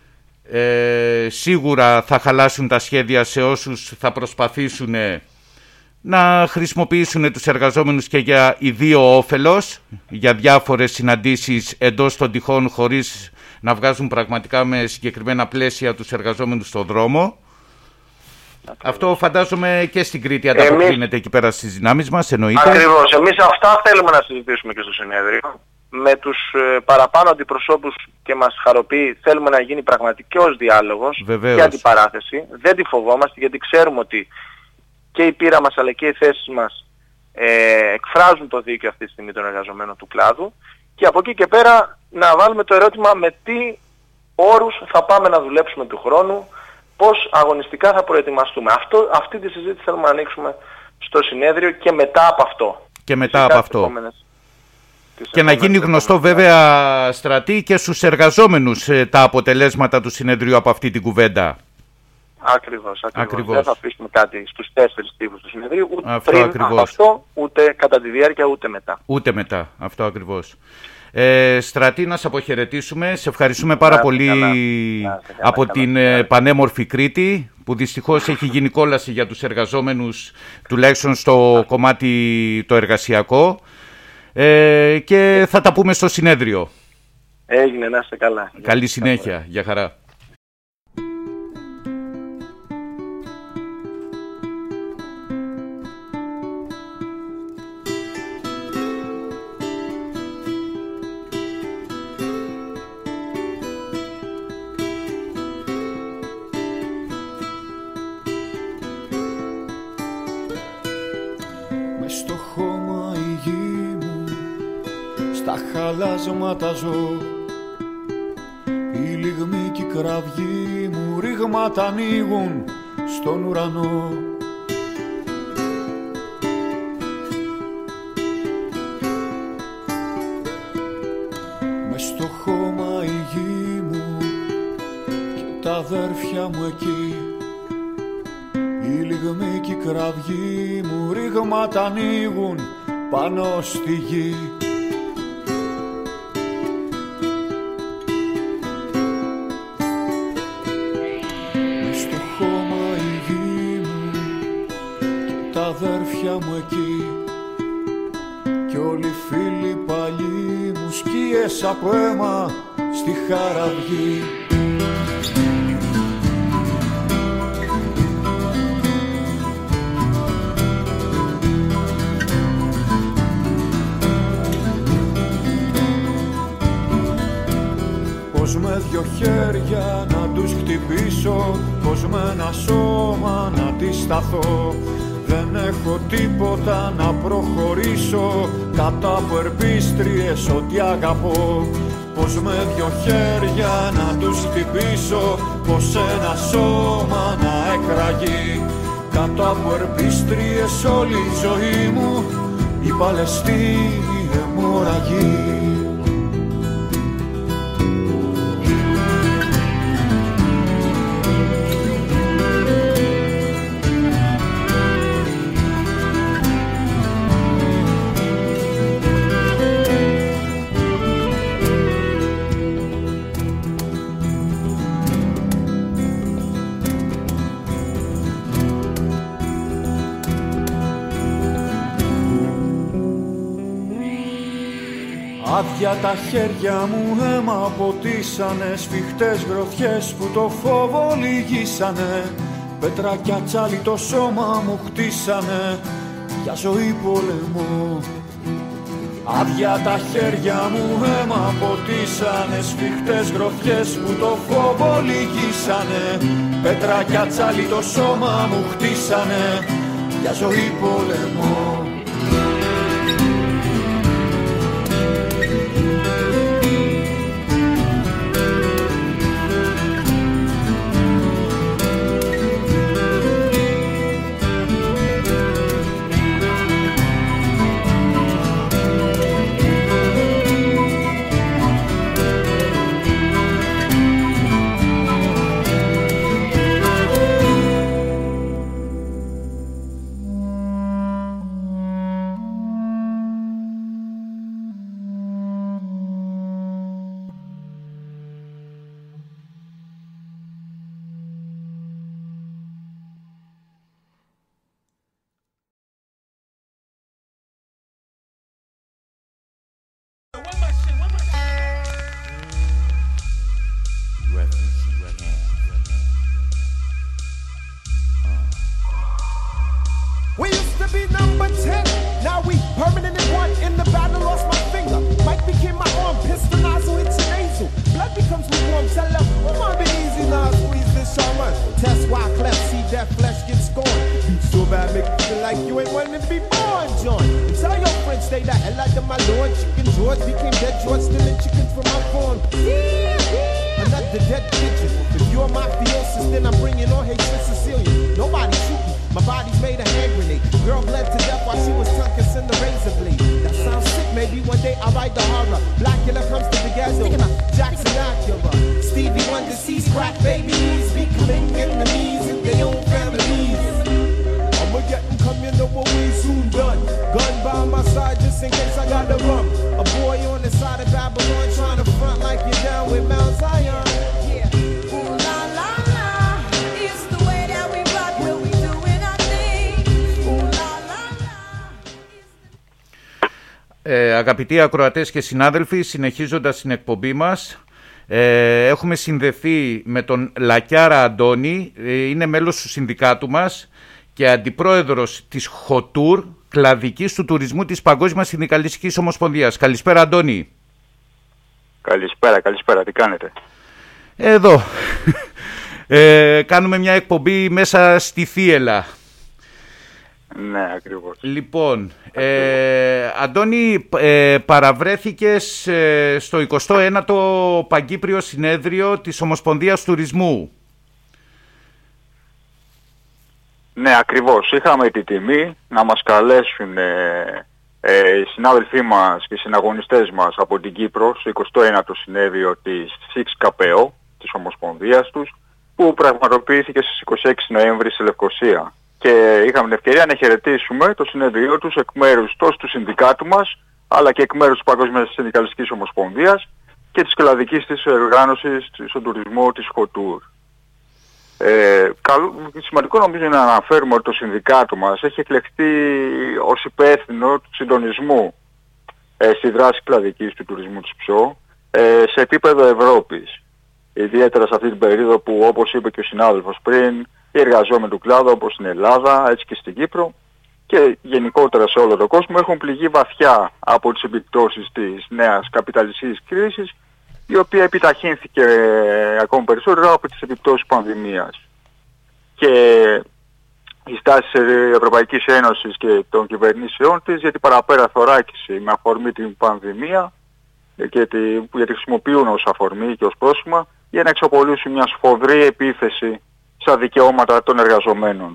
σίγουρα θα χαλάσουν τα σχέδια σε όσους θα προσπαθήσουν να χρησιμοποιήσουν τους εργαζόμενους και για ιδίο όφελος, για διάφορες συναντήσεις εντός των τυχών χωρίς να βγάζουν πραγματικά με συγκεκριμένα πλαίσια τους εργαζόμενους στον δρόμο. Αυτό φαντάζομαι και στην Κρήτη ανταποκρίνεται εκεί πέρα στις δυνάμεις μας, εννοείται. Ακριβώς. Εμείς αυτά θέλουμε να συζητήσουμε και στο συνέδριο. Με τους παραπάνω αντιπροσώπους και μας χαροποιεί, θέλουμε να γίνει πραγματικός διάλογος και αντιπαράθεση. Δεν τη φοβόμαστε γιατί ξέρουμε ότι και η πείρα μας αλλά και οι θέσεις μας εκφράζουν το δίκαιο αυτή τη στιγμή των εργαζομένων του κλάδου. Και από εκεί και πέρα να βάλουμε το ερώτημα με τι όρους θα πάμε να δουλέψουμε του χρόνου, πώς αγωνιστικά θα προετοιμαστούμε. Αυτή τη συζήτηση θέλουμε να ανοίξουμε στο συνέδριο και μετά από αυτό. Και μετά από αυτό. Και να γίνει γνωστό βέβαια, Στρατή, και στους εργαζόμενους τα αποτελέσματα του συνεδρίου από αυτή την κουβέντα. Ακριβώς. Δεν θα αφήσουμε κάτι στους 4 τύπους του συνεδρίου, ούτε πριν από αυτό, ούτε κατά τη διάρκεια, ούτε μετά. Αυτό ακριβώς. Στρατή, να σε αποχαιρετήσουμε. Σε ευχαριστούμε πάρα πολύ από την πανέμορφη Κρήτη, που δυστυχώς έχει γίνει κόλαση για τους εργαζόμενους, τουλάχιστον στο κομμάτι το εργασιακό. Και θα τα πούμε στο συνέδριο. Έγινε, να είστε καλά. Καλή συνέχεια. Γεια χαρά. Στο χώμα η γη μου, στα χαλάσματα ζω. Οι λιγμοί και η κραυγή μου ρήγματα ανοίγουν στον ουρανό. Μες στο χώμα η γη μου και τα αδέρφια μου εκεί. Οι λιγμοί και η κραυγή μου ρήγματα ανοίγουν πάνω στη γη. Μες στο χώμα η γη μου και τα αδέρφια μου εκεί. Κι όλοι οι φίλοι παλιοί μου σκίες από αίμα στη χαραυγή. Πώς με δυο χέρια να τους χτυπήσω, πώς με ένα σώμα να αντισταθώ. Δεν έχω τίποτα να προχωρήσω, κάτω από ερπίστριες ό,τι αγαπώ. Πώς με δυο χέρια να τους χτυπήσω, πώς ένα σώμα να εκραγεί. Κάτω από ερπίστριες όλη η ζωή μου, η Παλαιστίνη αιμορραγεί. Άδεια τα χέρια μου αίμα ποτίσανε, σφιχτές γροθιές που το φόβο λυγίσανε. Πέτρα κι ατσάλι το σώμα μου χτίσανε για ζωή πολεμό. Άδεια τα χέρια μου αίμα ποτίσανε, σφιχτές γροθιές που το φόβο λυγίσανε. Πέτρα κι ατσάλι το σώμα μου χτίσανε για ζωή πολεμό. be number 10. Now we permanent in one. In the battle, lost my finger. Mike became my arm. Pistol nozzle hits your nasal. Blood becomes lukewarm. Tell her, come on, be easy now. Squeeze this shaman. Test why cleft. See that flesh get scorned. You so bad, make you feel like you ain't wanting to be born, John. And tell your friends, stay the hell out of my lord. Chicken George became dead George, stealing chickens from my farm. Another dead pigeon. If you're mafiosis, then I'm bringing on hatred Sicilian. Nobody shoot me. My body's made a hand grenade. Girl bled to death while she was tucking in the razor blade. That sounds sick. Maybe one day I'll write the horror. Blackula comes to the ghetto. Jackson Acura. Stevie Wonder sees crack babies becoming enemies in their own families. I'ma get them coming over we soon done. Gun by my side just in case I got the rum. A boy on the side of Babylon trying to front like you're down with Mount Zion. Αγαπητοί ακροατές και συνάδελφοι, συνεχίζοντας την εκπομπή μας, έχουμε συνδεθεί με τον Λακιάρα Αντώνη, είναι μέλος του συνδικάτου μας και αντιπρόεδρος της ΧΟΤΟΥΡ, κλαδικής του τουρισμού της Παγκόσμιας Συνδικαλιστικής Ομοσπονδίας. Καλησπέρα, Αντώνη. Καλησπέρα, τι κάνετε? Εδώ, κάνουμε μια εκπομπή μέσα στη Θίελα. Ναι, ακριβώς. Λοιπόν, Αντώνη, παραβρέθηκες στο 29ο Παγκύπριο Συνέδριο της Ομοσπονδίας Τουρισμού. Ναι, ακριβώς. Είχαμε τη τιμή να μας καλέσουν οι συνάδελφοί μας και οι συναγωνιστές μας από την Κύπρο στο 29ο Συνέδριο της ΣΥΚΣ-ΚΑΠΕΟ, της Ομοσπονδίας τους, που πραγματοποιήθηκε στις 26 Νοέμβρη στη Λευκοσία. Και είχαμε την ευκαιρία να χαιρετήσουμε το συνέδριό τους εκ μέρους τόσο του συνδικάτου μας, αλλά και εκ μέρους της Παγκόσμιας Συνδικαλιστικής Ομοσπονδίας και της κλαδικής της οργάνωσης στον τουρισμό της ΧΟΤΟΥΡ. Σημαντικό νομίζω είναι να αναφέρουμε ότι το συνδικάτο μας έχει εκλεχθεί ως υπεύθυνο του συντονισμού στη δράση κλαδικής του τουρισμού της ΨΟ σε επίπεδο Ευρώπης. Ιδιαίτερα σε αυτή την περίοδο που, όπως είπε και ο συνάδελφος πριν, οι εργαζόμενοι του κλάδου όπως στην Ελλάδα, έτσι και στην Κύπρο και γενικότερα σε όλο τον κόσμο έχουν πληγεί βαθιά από τις επιπτώσεις της νέας καπιταλιστικής κρίσης, η οποία επιταχύνθηκε ακόμη περισσότερο από τις επιπτώσεις πανδημίας. Και η στάση της Ευρωπαϊκής Ένωσης και των κυβερνήσεών της για την παραπέρα θωράκιση με αφορμή την πανδημία γιατί χρησιμοποιούν ως αφορμή και ως πρόσημα για να εξαπολύσουν μια σφοδρή επίθεση στα δικαιώματα των εργαζομένων.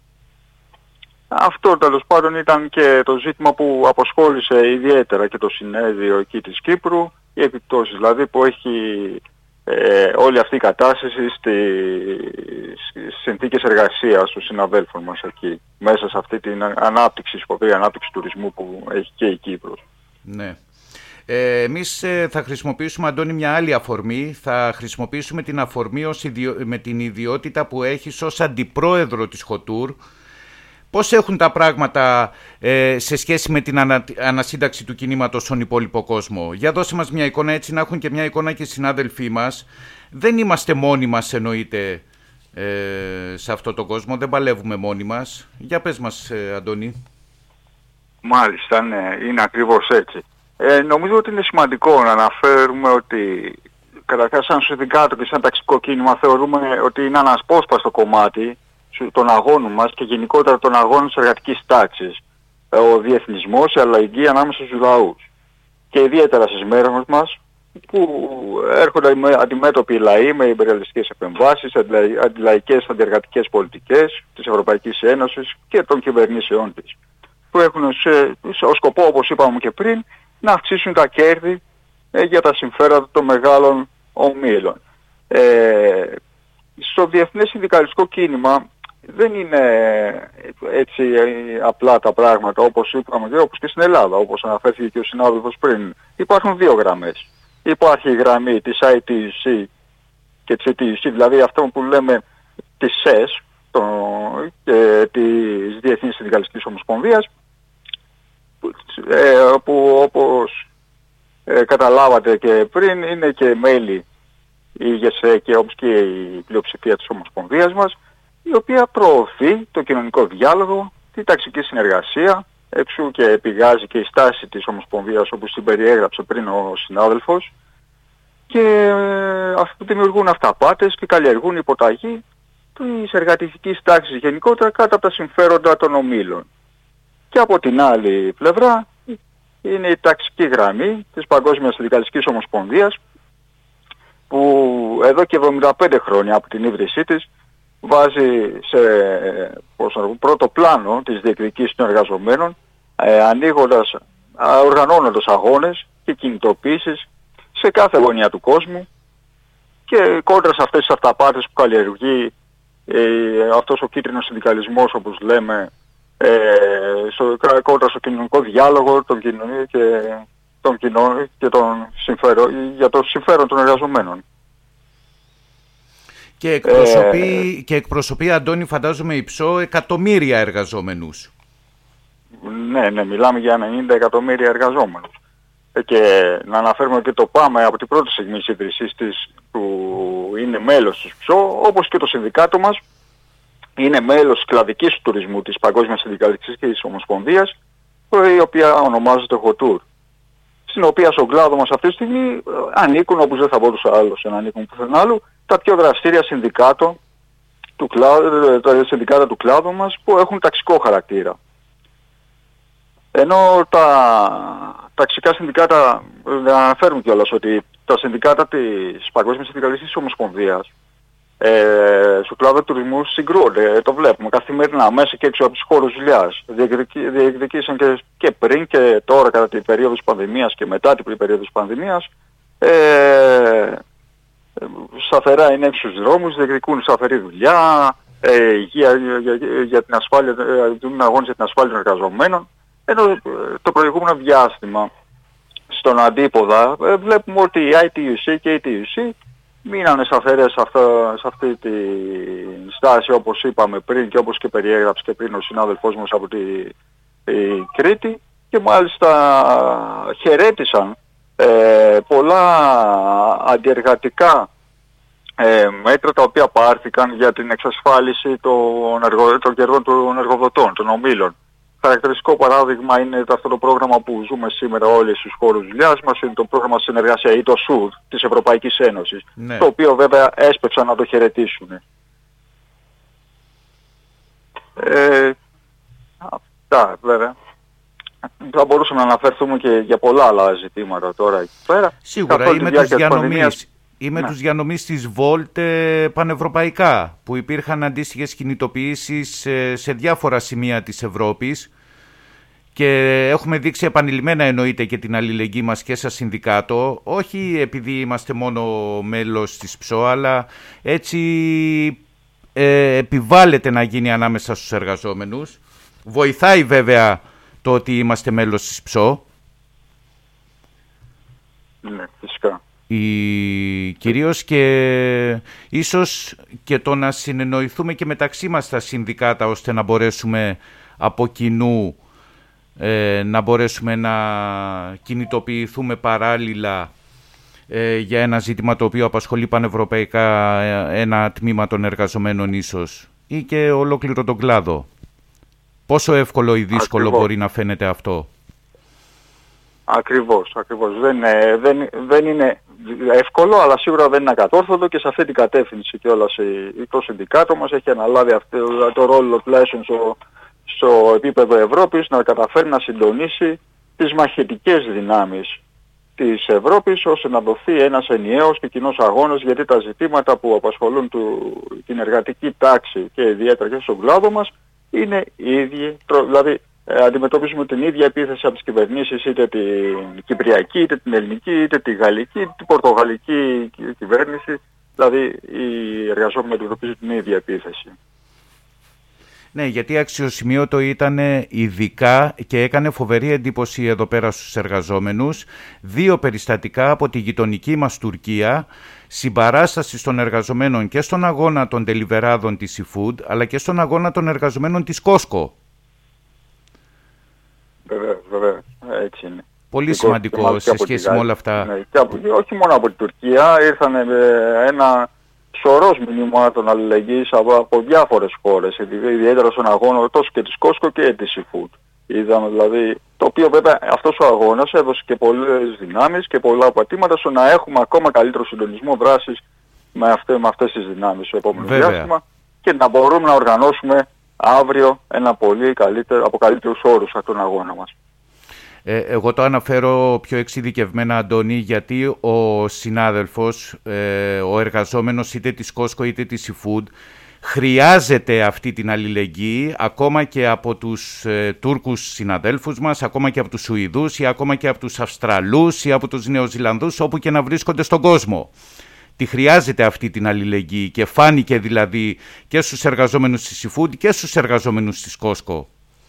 Αυτό τέλος πάντων ήταν και το ζήτημα που αποσχόλησε ιδιαίτερα και το συνέδριο εκεί της Κύπρου, οι επιπτώσεις δηλαδή που έχει όλη αυτή η κατάσταση στις συνθήκες εργασίας των συναδέλφων μας εκεί, μέσα σε αυτή την ανάπτυξη, σφοδρή ανάπτυξη τουρισμού που έχει και η Κύπρος. Ναι. Εμείς θα χρησιμοποιήσουμε, Αντώνη, μια άλλη αφορμή. Θα χρησιμοποιήσουμε την αφορμή με την ιδιότητα που έχεις ως αντιπρόεδρο της ΧΟΤΟΥΡ. Πώς έχουν τα πράγματα σε σχέση με την ανασύνταξη του κινήματος στον υπόλοιπο κόσμο? Για δώσε μας μια εικόνα, έτσι να έχουν και μια εικόνα και οι συνάδελφοί μας. Δεν είμαστε μόνοι μας, εννοείται, σε αυτόν τον κόσμο. Δεν παλεύουμε μόνοι μας. Για πες μας, Αντώνη. Μάλιστα, ναι, είναι ακριβώς έτσι. Νομίζω ότι είναι σημαντικό να αναφέρουμε ότι καταρχάς σαν συνδικάτο και σαν ταξικό κίνημα θεωρούμε ότι είναι ανασπόσπαστο κομμάτι των αγώνων μας και γενικότερα των αγώνων της εργατικής τάξης. Ο διεθνισμός, η αλληλεγγύη ανάμεσα στους λαούς. Και ιδιαίτερα στις μέρες μας που έρχονται αντιμέτωποι οι λαοί με υπεριαλιστικές επεμβάσεις, αντιλαϊκές, αντιεργατικές πολιτικές της Ευρωπαϊκής Ένωσης και των κυβερνήσεών της, που έχουν ως σκοπό, όπως είπαμε και πριν, να αυξήσουν τα κέρδη για τα συμφέροντα των μεγάλων ομίλων. Στο διεθνές συνδικαλιστικό κίνημα δεν είναι έτσι απλά τα πράγματα όπως είπαμε και όπως και στην Ελλάδα, όπως αναφέρθηκε και ο συνάδελφος πριν. Υπάρχουν δύο γραμμές. Υπάρχει η γραμμή της ITUC και της ETUC, δηλαδή αυτό που λέμε της ΣΕΣ, της Διεθνής Συνδικαλιστικής Ομοσπονδίας, που όπως καταλάβατε και πριν είναι και μέλη η ΓΕΣΕ και όπως και η πλειοψηφία της Ομοσπονδίας μας, η οποία προωθεί το κοινωνικό διάλογο, τη ταξική συνεργασία, εξού και πηγάζει και η στάση της Ομοσπονδίας όπως την περιέγραψε πριν ο συνάδελφος, και δημιουργούν αυταπάτες και καλλιεργούν υποταγή της εργατικής τάξης γενικότερα κάτω από τα συμφέροντα των ομίλων. Και από την άλλη πλευρά είναι η ταξική γραμμή της Παγκόσμιας Συνδικαλιστικής Ομοσπονδίας, που εδώ και 75 χρόνια από την ίδρυσή της βάζει σε πρώτο πλάνο της διεκδικήσης των εργαζομένων, οργανώνοντας αγώνες και κινητοποίησεις σε κάθε γωνιά του κόσμου, και κόντρα σε αυτές τις αυταπάτες που καλλιεργεί αυτός ο κίτρινος συνδικαλισμός, όπως λέμε, κόντρα στο κοινωνικό διάλογο για το συμφέρον των εργαζομένων. Και εκπροσωπεί, Αντώνη, φαντάζομαι, η ΨΟ εκατομμύρια εργαζόμενους. Ναι, μιλάμε για 90 εκατομμύρια εργαζόμενους. Και να αναφέρουμε και το ΠΑΜΕ από την πρώτη στιγμή της ίδρυσής της, που είναι μέλος της ΨΟ, όπως και το συνδικάτο μας, είναι μέλος της κλαδικής του τουρισμού της Παγκόσμιας Συνδικαλιστικής Ομοσπονδίας, η οποία ονομάζεται HOTUR, στην οποία στον κλάδο μας αυτή τη στιγμή ανήκουν, όπως δεν θα μπορούσε άλλος να ανήκουν πουθενά άλλου, τα πιο δραστήρια συνδικάτα του κλάδου μας, που έχουν ταξικό χαρακτήρα. Ενώ τα ταξικά συνδικάτα, να αναφέρουμε κιόλας ότι τα συνδικάτα της Παγκόσμιας Συνδικαλιστικής Ομοσπονδίας στο κλάδο του τουρισμού συγκρούονται, το βλέπουμε καθημερινά μέσα και έξω από τους χώρους δουλειάς. Διεκδικήσαν και πριν και τώρα κατά την περίοδο της πανδημίας και μετά την περίοδο της πανδημίας, σταθερά είναι έξω στους δρόμους, διεκδικούν σταθερή δουλειά, για την ασφάλεια, δίνουν αγώνες για την ασφάλεια των εργαζομένων. Ενώ το προηγούμενο διάστημα στον αντίποδα βλέπουμε ότι η ITUC και η TUC μείνανε σταθερές σε αυτή τη στάση, όπως είπαμε πριν και όπως και περιέγραψε και πριν ο συνάδελφός μας από τη Κρήτη, και μάλιστα χαιρέτησαν πολλά αντιεργατικά μέτρα τα οποία πάρθηκαν για την εξασφάλιση των κερδών των εργοδοτών, των ομίλων. Χαρακτηριστικό παράδειγμα είναι αυτό το πρόγραμμα που ζούμε σήμερα όλοι στους χώρους δουλειάς μας, είναι το πρόγραμμα συνεργασία ή το SUR της Ευρωπαϊκής Ένωσης, ναι, το οποίο βέβαια έσπευσαν να το χαιρετήσουν. Αυτά βέβαια. Θα μπορούσαμε να αναφερθούμε και για πολλά άλλα ζητήματα τώρα εκεί πέρα. Σίγουρα είμαι τους διανομής της Volt πανευρωπαϊκά, που υπήρχαν αντίστοιχες κινητοποιήσεις σε διάφορα σημεία της Ευρώπης, και έχουμε δείξει επανειλημμένα, εννοείται, και την αλληλεγγύη μας και σαν συνδικάτο, όχι επειδή είμαστε μόνο μέλος της ΨΟ, αλλά έτσι επιβάλλεται να γίνει ανάμεσα στους εργαζόμενους. Βοηθάει βέβαια το ότι είμαστε μέλος της ΨΟ. Ναι, φυσικά. Κυρίως και ίσως και το να συνεννοηθούμε και μεταξύ μας τα συνδικάτα, ώστε να μπορέσουμε από κοινού να μπορέσουμε να κινητοποιηθούμε παράλληλα για ένα ζήτημα το οποίο απασχολεί πανευρωπαϊκά ένα τμήμα των εργαζομένων ίσως, ή και ολόκληρο τον κλάδο. Πόσο εύκολο ή δύσκολο μπορεί να φαίνεται αυτό? Ακριβώς. Δεν είναι εύκολο, αλλά σίγουρα δεν είναι ακατόρθωτο, και σε αυτή την κατεύθυνση κιόλας το συνδικάτο μας έχει αναλάβει αυτό το ρόλο τουλάχιστον στο επίπεδο Ευρώπης, να καταφέρει να συντονίσει τις μαχητικές δυνάμεις της Ευρώπης, ώστε να δοθεί ένας ενιαίος και κοινός αγώνας, γιατί τα ζητήματα που απασχολούν την εργατική τάξη και ιδιαίτερα και στον κλάδο μας είναι οι ίδιοι, δηλαδή αντιμετωπίζουμε την ίδια επίθεση από τις κυβερνήσεις, είτε την κυπριακή, είτε την ελληνική, είτε τη γαλλική, είτε την πορτογαλική κυβέρνηση, δηλαδή οι εργαζόμενοι αντιμετωπίζουν την ίδια επίθεση. Ναι, γιατί αξιοσημείωτο ήταν ειδικά και έκανε φοβερή εντύπωση εδώ πέρα στους εργαζόμενους 2 περιστατικά από τη γειτονική μας Τουρκία, συμπαράσταση των εργαζομένων και στον αγώνα των τελιβεράδων της eFood, αλλά και στον αγώνα των εργαζομένων της Costco. Βέβαια, έτσι είναι. Πολύ σημαντικό σε σχέση με όλα αυτά. Ναι, όχι μόνο από την Τουρκία, ήρθαν σωρός μηνυμάτων αλληλεγγύης από διάφορες χώρες, ιδιαίτερα στον αγώνα τόσο και της Costco και της Seafood. Είδαμε δηλαδή, το οποίο βέβαια αυτός ο αγώνας έδωσε και πολλές δυνάμεις και πολλά πατήματα στο να έχουμε ακόμα καλύτερο συντονισμό δράσης με αυτές τις δυνάμεις στο επόμενο διάστημα και να μπορούμε να οργανώσουμε αύριο ένα πολύ καλύτερο, από καλύτερους όρους αυτόν τον αγώνα μας. Εγώ το αναφέρω πιο εξειδικευμένα, Αντώνη, γιατί ο συνάδελφος, ο εργαζόμενος είτε της Costco είτε της Seafood, χρειάζεται αυτή την αλληλεγγύη ακόμα και από τους Τούρκους συναδέλφους μας, ακόμα και από τους Σουηδούς ή ακόμα και από τους Αυστραλούς ή από τους Νεοζηλανδούς, όπου και να βρίσκονται στον κόσμο. Τη χρειάζεται αυτή την αλληλεγγύη και φάνηκε δηλαδή και στους εργαζόμενους της Seafood και στους εργαζόμενους της Costco.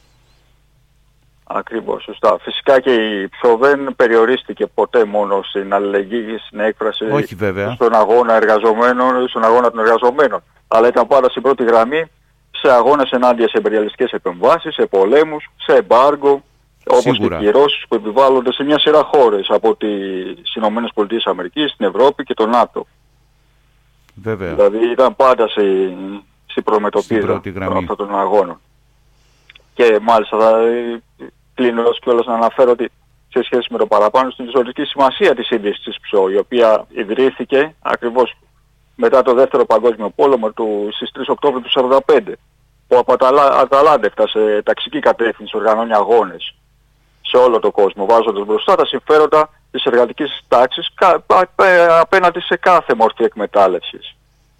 Ακριβώς, σωστά. Φυσικά και η ΠΣΟ δεν περιορίστηκε ποτέ μόνο στην αλληλεγγύη, στην έκφραση στον αγώνα εργαζομένων, στον αγώνα των εργαζομένων. Αλλά ήταν πάντα στην πρώτη γραμμή σε αγώνες ενάντια σε imperialιστικές επεμβάσεις, σε πολέμους, σε εμπάργκο, όπως και κυρώσεις που επιβάλλονται σε μια σειρά χώρες από τις ΗΠΑ, την Ευρώπη και το ΝΑΤΟ. Βέβαια. Δηλαδή ήταν πάντα στην προμετωπίδα αυτών των αγώνων. Και μάλιστα θα κλείνω κιόλας να αναφέρω ότι σε σχέση με το παραπάνω στην ιστορική σημασία της ίδρυσης της ΠΣΟ, η οποία ιδρύθηκε ακριβώς μετά το Δεύτερο Παγκόσμιο Πόλεμο στις 3 Οκτώβριου του 1945, που από Αταλάντα έφτασε ταξική κατεύθυνση, οργανώνει αγώνες σε όλο τον κόσμο, βάζοντας μπροστά τα συμφέροντα της εργατικής τάξης απέναντι σε κάθε μορφή εκμετάλλευσης.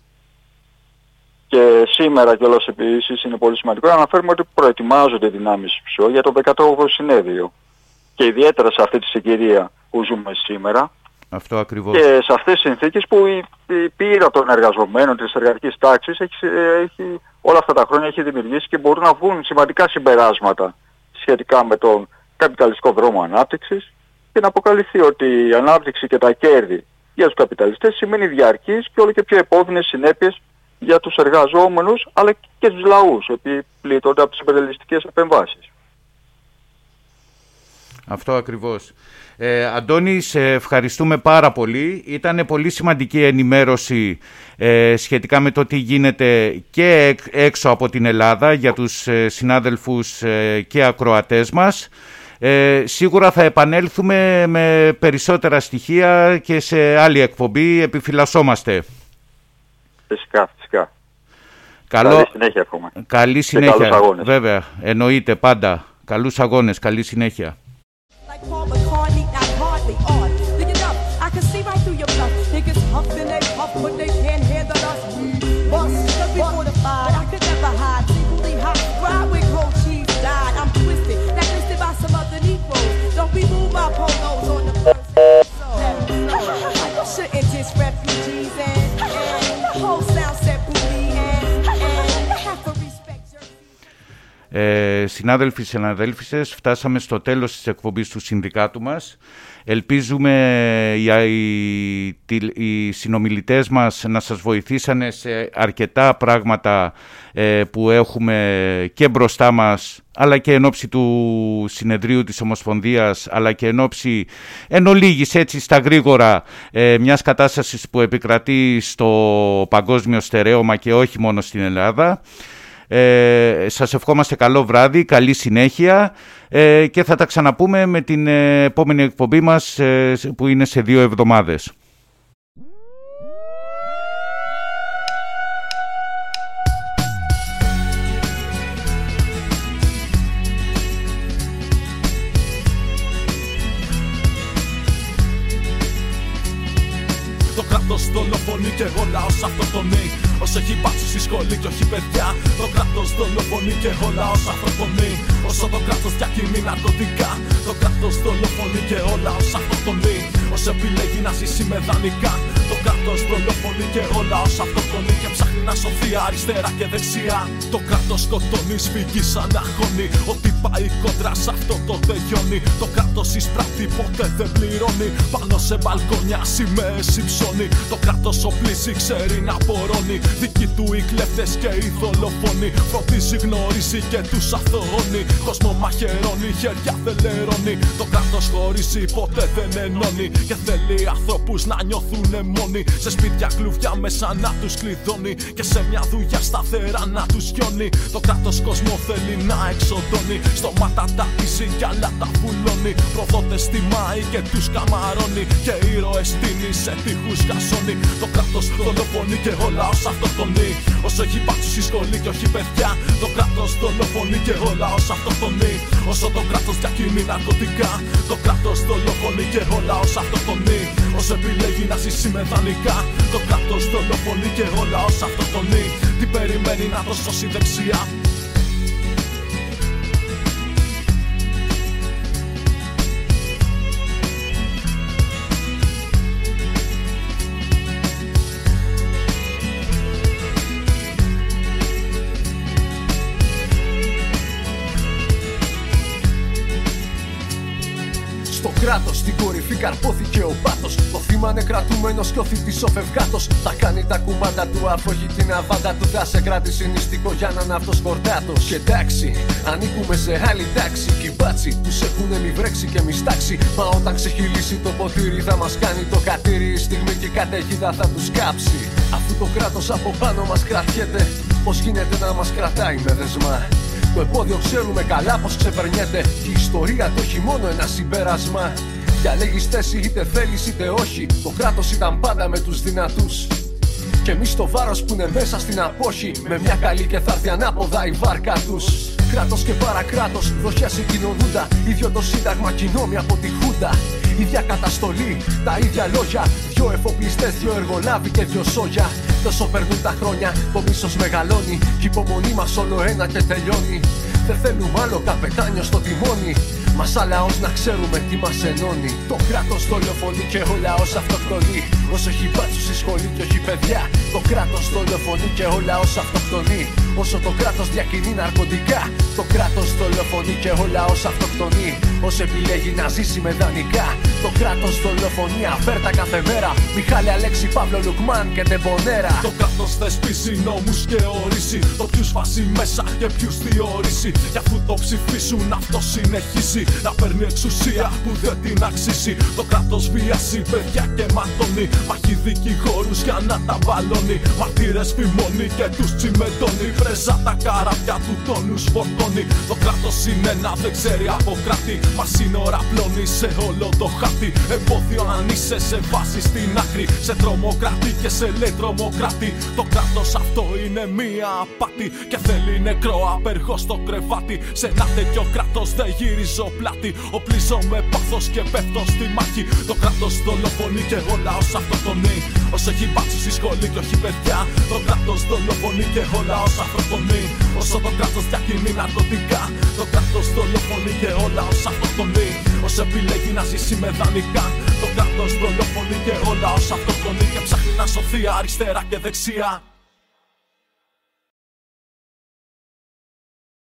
Και σήμερα κιόλας επίσης είναι πολύ σημαντικό να αναφέρουμε ότι προετοιμάζονται δυνάμεις ΠΣΟ για το 18ο συνέδριο. Και ιδιαίτερα σε αυτή τη συγκυρία που ζούμε σήμερα. Αυτό ακριβώς. Και σε αυτές τις συνθήκες που η πείρα των εργαζομένων της εργατικής τάξης όλα αυτά τα χρόνια έχει δημιουργήσει και μπορούν να βγουν σημαντικά συμπεράσματα σχετικά με τον καπιταλιστικό δρόμο ανάπτυξης και να αποκαλυφθεί ότι η ανάπτυξη και τα κέρδη για τους καπιταλιστές σημαίνει διαρκής και όλο και πιο επώδυνες συνέπειες για τους εργαζόμενους αλλά και τους λαούς, οποίοι πλήττονται από τις υπερελιστικές επεμβάσεις. Αυτό ακριβώς. Αντώνη, σε ευχαριστούμε πάρα πολύ. Ήταν πολύ σημαντική ενημέρωση σχετικά με το τι γίνεται και έξω από την Ελλάδα για τους συνάδελφους και ακροατές μας. Σίγουρα θα επανέλθουμε με περισσότερα στοιχεία και σε άλλη εκπομπή. Επιφυλασσόμαστε. Φυσικά. Καλή συνέχεια εύχομαι. Καλή συνέχεια. Και καλούς αγώνες. Βέβαια, εννοείται πάντα. Καλούς αγώνες, καλή συνέχεια. Συνάδελφοι, συναδέλφισες, φτάσαμε στο τέλος της εκπομπής του συνδικάτου μας. Ελπίζουμε οι συνομιλητές μας να σας βοηθήσανε σε αρκετά πράγματα που έχουμε και μπροστά μας, αλλά και εν ώψη του συνεδρίου της Ομοσπονδίας, αλλά και εν ολίγης έτσι στα γρήγορα μιας κατάστασης που επικρατεί στο παγκόσμιο στερέωμα και όχι μόνο στην Ελλάδα. Σας ευχόμαστε καλό βράδυ, καλή συνέχεια και θα τα ξαναπούμε με την επόμενη εκπομπή μας που είναι σε 2 εβδομάδες. Το κράτος δολοφονεί και εγώ λαός αυτοκτονεί. Όσο έχει μπάτσους στη σχολή και όχι παιδιά. Το κράτος δολοφονεί και εγώ λαός αυτοκτονεί. Όσο το κράτος διακινεί ναρκωτικά. Το κράτος δολοφονεί και ο λαός αυτοκτονεί. Όσο επιλέγει να ζήσει με δανεικά. Το κράτος δολοφονεί και ο λαός αυτοκτονεί. Και ψάχνει να σωθεί αριστερά και δεξιά. Το κράτος σκοτώνει, σφυγεί σαν αγώνει. Ό,τι πάει κόντρα σ' αυτό το τελειώνει. Το κράτος εισπράττει, ποτέ δεν πληρώνει. Πάνω σε μπαλκόνια σημαίες υψώνει. Το κράτος οπλίζει, ξέρει να πορώνει. Δικοί του οι κλέφτες και οι δολοφόνοι. Φροντίζει, γνωρίζει και τους αθωώνει. Κόσμο μαχαιρώνει, χέρια θελερώνει. Το κράτος χωρίζει, ποτέ δεν ενώνει. Και θέλει ανθρώπους να νιώθουνε μόνοι. Σε σπίτια κλουβιά μέσα να τους κλειδώνει. Και σε μια δουλειά σταθερά να τους γιώνει. Το κράτος κόσμο θέλει να εξοδώνει. Στόματα ταπίζει κι άλλα τα βουλώνει. Προδότες τιμάει και τους καμαρώνει. Και ήρωες τίνει, σε τείχους χασώνει. Το κράτος δολοφονεί και ο λαός αυτοκτονεί. Όσο έχει πάψει στη σχολή και όχι παιδιά. Το κράτος δολοφονεί και ο λαός αυτοκτονεί. Όσο το κράτος διακινεί ναρκωτικά. Το κράτος δολοφονεί και ο λαός αυτοκτονεί. Όσο επιλέγει να ζήσει με δανεικά. Το κράτος δολοφονεί και ο λαός αυτοκτονεί. Τι περιμένει να το σώσει δεξιά. Στο κράτος, στην κορυφή καρπόθηκε ο πάτος. Το θύμα είναι κρατούμενος κι ο θήτης ο φευγάτος. Θα κάνει τα κουμάντα του αφού έχει την αβάντα του. Θα σε κρατήσει νηστικό για να είναι αυτός κορδάτος. Και εντάξει, ανήκουμε σε άλλη τάξη. Κι οι μπάτσοι τους έχουνε μη βρέξει και μη στάξει. Μα όταν ξεχυλήσει το ποτήρι θα μας κάνει το κατήρι. Η στιγμή και η καταιγίδα θα τους κάψει. Αφού το κράτος από πάνω μας κρατιέται, πώς γίνεται να μας κρατάει με δεσμά. Το επώδιο ξέρουμε καλά πως ξεπερνιέται. Και η ιστορία το έχει μόνο ένα συμπέρασμα. Διαλέγεις θέση είτε θέλεις είτε όχι. Το κράτος ήταν πάντα με τους δυνατούς. Και εμείς το βάρος που είναι μέσα στην απόχη. Με μια καλή και θα έρθει ανάποδα η βάρκα τους. Κράτος και παρακράτος, δοχιά συγκοινωνούντα. Ίδιο το σύνταγμα, κοινόμοι από τη Χούντα. Ίδια καταστολή, τα ίδια λόγια. Δυο εφοπλιστές, δυο εργολάβοι και δυο σόγια. Τόσο περνούν τα χρόνια, το μίσος μεγαλώνει. Κι η υπομονή μας όλο ένα και τελειώνει. Δεν θέλουμε άλλο καπετάνιο στο τιμόνι. Μα σαν λαός να ξέρουμε τι μας ενώνει. Το κράτος δολοφονεί και ο λαός αυτοκτονεί. Όσο έχει μπάτσους στη σχολή και όχι παιδιά. Το κράτος δολοφονεί και ο λαός αυτοκτονεί. Όσο το κράτος διακινεί ναρκωτικά. Το κράτος δολοφονεί και ο λαός αυτοκτονεί. Όσο επιλέγει να ζήσει με δανεικά. Το κράτος δολοφονεί αφέρτα κάθε μέρα. Μιχάλη, Αλέξη, Παύλο, Λουκμάν και Τεμπονέρα. Το κράτος θεσπίζει νόμους και ορίσει το ποιους βάζει μέσα και ποιους διορίσει. Κι αφού το ψηφίσουν αυτό συνεχίζει να παίρνει εξουσία που δεν την αξίζει. Το κράτος βιάζει παιδιά και ματώνει. Μαχεί δικηγόρους για να τα βαλώνει. Μαρτύρες φημώνει και τους τσιμεντώνει. Πρέζα τα καράβια του τόνους φορτώνει. Το κράτος είναι ένα δεν ξέρει από κράτη. Μα σύνορα πλώνει σε όλο το χάρτη. Εμπόδιο αν είσαι σε βάση στην άκρη. Σε τρομοκράτη και σε λέει τρομοκράτη. Το κράτος αυτό είναι μία απάτη. Και θέλει νεκρό απεργό στο κρεβάτι. Σε ένα τέτοιο κράτος δεν γυρίζω πλάτη. Οπλίζω με πάθος και πέφτω στη μάχη. Το κράτος δολοφονεί και ο λαός αυτοκτονεί. Όσο έχει μπάτσους στη σχολή και όχι παιδιά. Το κράτος δολοφονεί και ο λαός αυτοκτονεί. Όσο το κράτος διακινεί ναρκωτικά. Το κράτος δολοφονεί και ο λαός αυτοκτονεί. Όσο επιλέγει να ζήσει με δανεικά. Το κράτος δολοφονεί και ο λαός αυτοκτονεί. Και ψάχνει να σωθεί αριστερά και δεξιά.